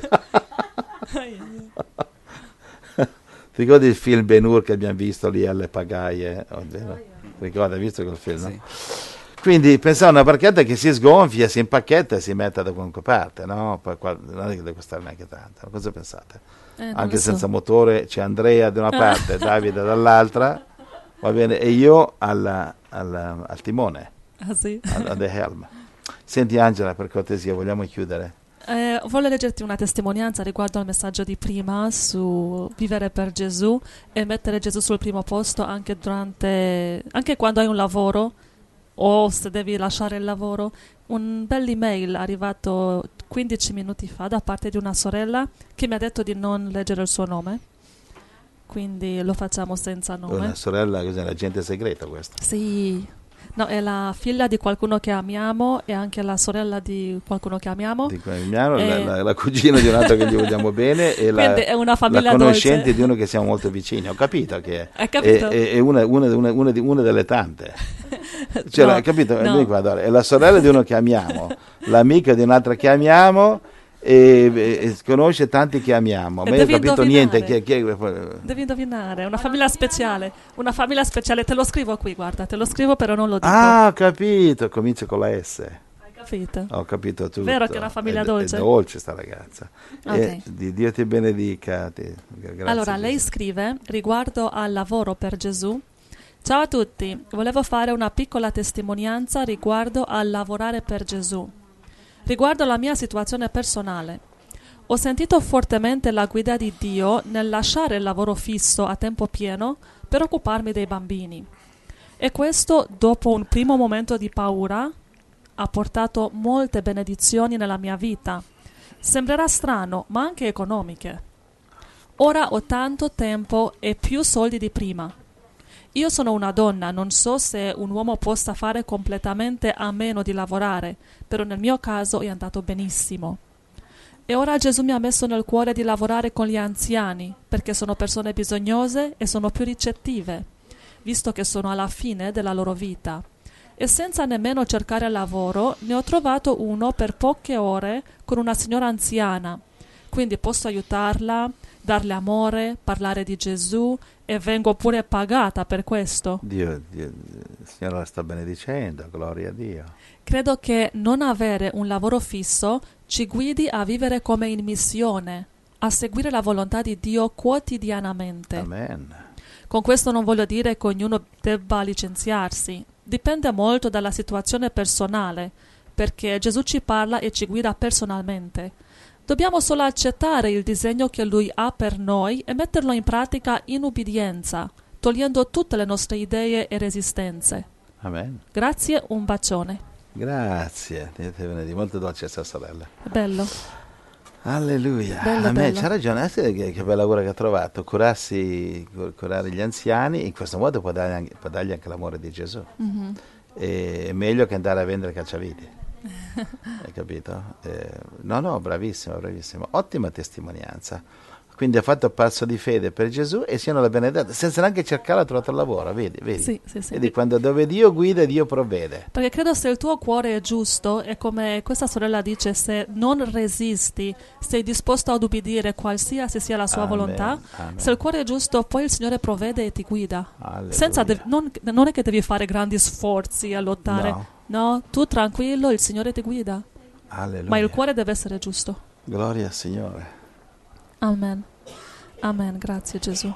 Ti ricordi il film Ben-Hur che abbiamo visto lì alle pagaie? Ricordi, hai visto quel film? Sì. No? Quindi pensavo a una barchetta che si sgonfia, si impacchetta e si mette da qualunque parte, no? Non è che deve costare neanche tanto. Cosa pensate? Anche senza motore c'è Andrea da una parte, Davide dall'altra, va bene, e io al timone, sì? Al helm. Senti Angela, per cortesia, vogliamo chiudere? Voglio leggerti una testimonianza riguardo al messaggio di prima su vivere per Gesù e mettere Gesù sul primo posto anche quando hai un lavoro o se devi lasciare il lavoro. Un bell'email arrivato 15 minuti fa da parte di una sorella che mi ha detto di non leggere il suo nome, quindi lo facciamo senza nome. Una sorella, cos'è, un agente segreto questo? Sì. No, è la figlia di qualcuno che amiamo e anche la sorella di qualcuno che amiamo. La cugina di un altro che gli vogliamo bene e è una famiglia la conoscente dolce. di uno che siamo molto vicini. Ho capito che capito? è una delle tante. Cioè, No, hai capito? no. Guarda, è la sorella di uno che amiamo, l'amica di un'altra che amiamo e conosce tanti che amiamo. Ma io ho capito niente. Devi indovinare, è una famiglia speciale. Una famiglia speciale, te lo scrivo qui, guarda, te lo scrivo però non lo dico. Ah, ho capito, comincia con la S. Hai capito? Ho capito tutto. Vero che è una famiglia dolce? È dolce sta ragazza. Okay. Dio ti benedica. Grazie. Allora, lei scrive riguardo al lavoro per Gesù. Ciao a tutti, volevo fare una piccola testimonianza riguardo al lavorare per Gesù. Riguardo alla mia situazione personale, ho sentito fortemente la guida di Dio nel lasciare il lavoro fisso a tempo pieno per occuparmi dei bambini. E questo, dopo un primo momento di paura, ha portato molte benedizioni nella mia vita. Sembrerà strano, ma anche economiche. Ora ho tanto tempo e più soldi di prima. Io sono una donna, non so se un uomo possa fare completamente a meno di lavorare, però nel mio caso è andato benissimo. E ora Gesù mi ha messo nel cuore di lavorare con gli anziani, perché sono persone bisognose e sono più ricettive, visto che sono alla fine della loro vita. E senza nemmeno cercare lavoro, ne ho trovato uno per poche ore con una signora anziana. Quindi posso aiutarla, darle amore, parlare di Gesù e vengo pure pagata per questo. Dio, il Signore la sta benedicendo, gloria a Dio. Credo che non avere un lavoro fisso ci guidi a vivere come in missione, a seguire la volontà di Dio quotidianamente. Amen. Con questo non voglio dire che ognuno debba licenziarsi. Dipende molto dalla situazione personale, perché Gesù ci parla e ci guida personalmente. Dobbiamo solo accettare il disegno che Lui ha per noi e metterlo in pratica in ubbidienza, togliendo tutte le nostre idee e resistenze. Amen. Grazie, un bacione. Grazie, molto dolce questa sorella. Bello. Alleluia. Bello, bello. C'ha ragione, che bel lavoro che ha trovato, curare gli anziani, in questo modo può dargli anche l'amore di Gesù. Mm-hmm. È meglio che andare a vendere cacciaviti. Hai capito? No, bravissimo. Ottima testimonianza. Quindi ha fatto passo di fede per Gesù e siano la benedetta, senza neanche cercare, ha trovato il lavoro, vedi? Sì. Vedi, quando dove Dio guida, Dio provvede. Perché credo se il tuo cuore è giusto, e come questa sorella dice, se non resisti, sei disposto ad ubbidire qualsiasi sia la sua volontà, Amen. Se il cuore è giusto, poi il Signore provvede e ti guida. Alleluia. Non è che devi fare grandi sforzi a lottare. No, tu tranquillo, il Signore ti guida. Alleluia. Ma il cuore deve essere giusto. Gloria al Signore. Amen, grazie Gesù.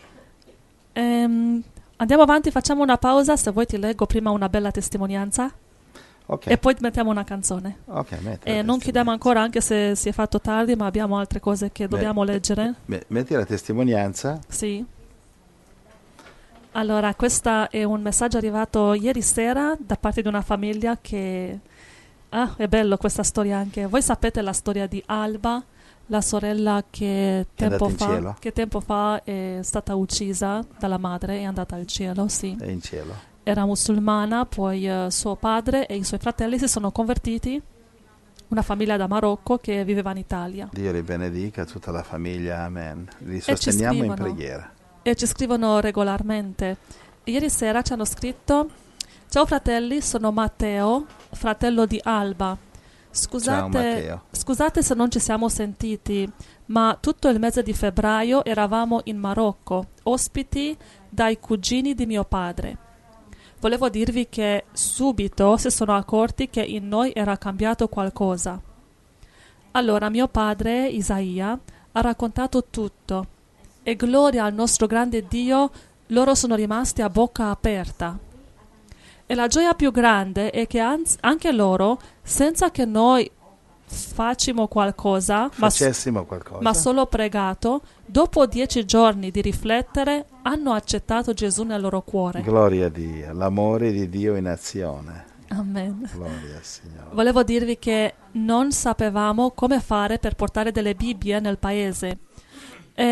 Andiamo avanti, facciamo una pausa, se vuoi ti leggo prima una bella testimonianza. Okay. E poi mettiamo una canzone. Non chiudiamo ancora, anche se si è fatto tardi, ma abbiamo altre cose che dobbiamo leggere. Metti la testimonianza. Sì. Allora, questo è un messaggio arrivato ieri sera da parte di una famiglia che... è bello questa storia anche. Voi sapete la storia di Alba, la sorella che tempo fa è stata uccisa dalla madre, è andata al cielo, sì. È in cielo. Era musulmana, poi suo padre e i suoi fratelli si sono convertiti, una famiglia da Marocco che viveva in Italia. Dio li benedica, tutta la famiglia, amen. Li sosteniamo in preghiera. E ci scrivono regolarmente. Ieri sera ci hanno scritto: ciao fratelli, sono Matteo, fratello di Alba. Scusate se non ci siamo sentiti, ma tutto il mese di febbraio eravamo in Marocco, ospiti dai cugini di mio padre. Volevo dirvi che subito si sono accorti che in noi era cambiato qualcosa. Allora mio padre, Isaia, ha raccontato tutto e gloria al nostro grande Dio, loro sono rimasti a bocca aperta. E la gioia più grande è che anche loro, senza che noi facessimo qualcosa, ma solo pregato, dopo 10 giorni di riflettere, hanno accettato Gesù nel loro cuore. Gloria a Dio, l'amore di Dio in azione. Amen. Gloria al Signore. Volevo dirvi che non sapevamo come fare per portare delle Bibbie nel paese.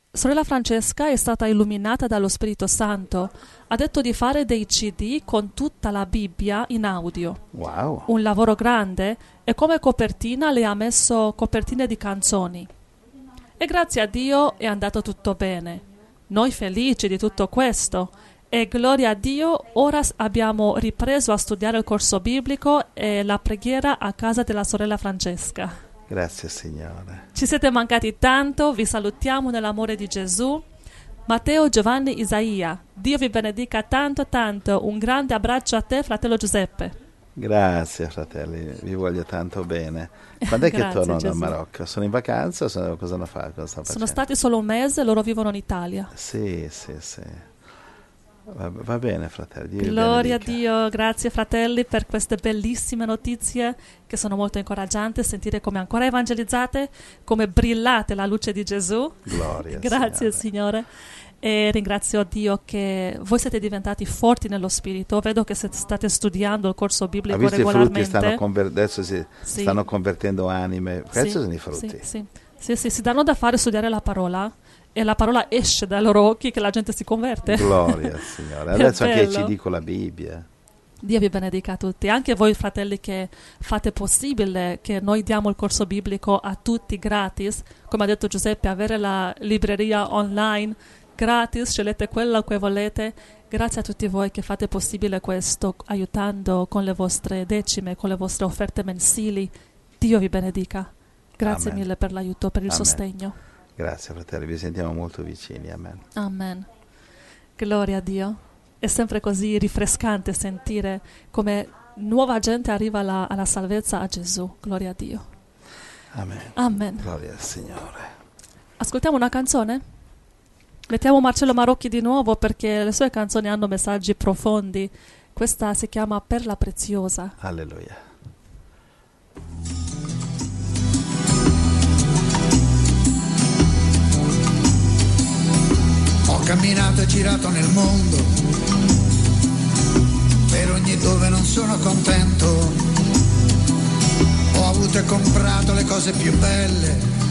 Sorella Francesca è stata illuminata dallo Spirito Santo. Ha detto di fare dei CD con tutta la Bibbia in audio. Wow. Un lavoro grande, e come copertina le ha messo copertine di canzoni. E grazie a Dio è andato tutto bene. Noi felici di tutto questo. E gloria a Dio, ora abbiamo ripreso a studiare il corso biblico e la preghiera a casa della sorella Francesca. Grazie Signore. Ci siete mancati tanto, vi salutiamo nell'amore di Gesù. Matteo, Giovanni, Isaia, Dio vi benedica tanto tanto. Un grande abbraccio a te, fratello Giuseppe. Grazie fratelli, vi voglio tanto bene. Quando è che tornano dal Marocco? Sono in vacanza o cosa hanno fatto? Sono stati solo un mese, loro vivono in Italia. Sì. Va bene fratelli. Gloria a Dio, grazie fratelli per queste bellissime notizie che sono molto incoraggianti, sentire come ancora evangelizzate, come brillate la luce di Gesù. Gloria. Grazie Signore. E ringrazio Dio che voi siete diventati forti nello spirito. Vedo che state studiando il corso biblico regolarmente. I frutti adesso stanno convertendo anime. Questi sono i frutti. Sì, si danno da fare studiare la parola. E la parola esce dai loro occhi che la gente si converte. Gloria al Signore. Adesso anche ci dico la Bibbia. Dio vi benedica a tutti. Anche voi fratelli che fate possibile che noi diamo il corso biblico a tutti gratis. Come ha detto Giuseppe, avere la libreria online gratis, scegliete quello che volete. Grazie a tutti voi che fate possibile questo, aiutando con le vostre decime, con le vostre offerte mensili. Dio vi benedica. Grazie mille per l'aiuto, per il sostegno. Grazie fratelli, vi sentiamo molto vicini. Amen. Amen. Gloria a Dio. È sempre così rinfrescante sentire come nuova gente arriva alla salvezza a Gesù. Gloria a Dio. Amen. Gloria al Signore. Ascoltiamo una canzone? Mettiamo Marcello Marocchi di nuovo perché le sue canzoni hanno messaggi profondi. Questa si chiama Perla Preziosa. Alleluia. Ho camminato e girato nel mondo, per ogni dove non sono contento. Ho avuto e comprato le cose più belle,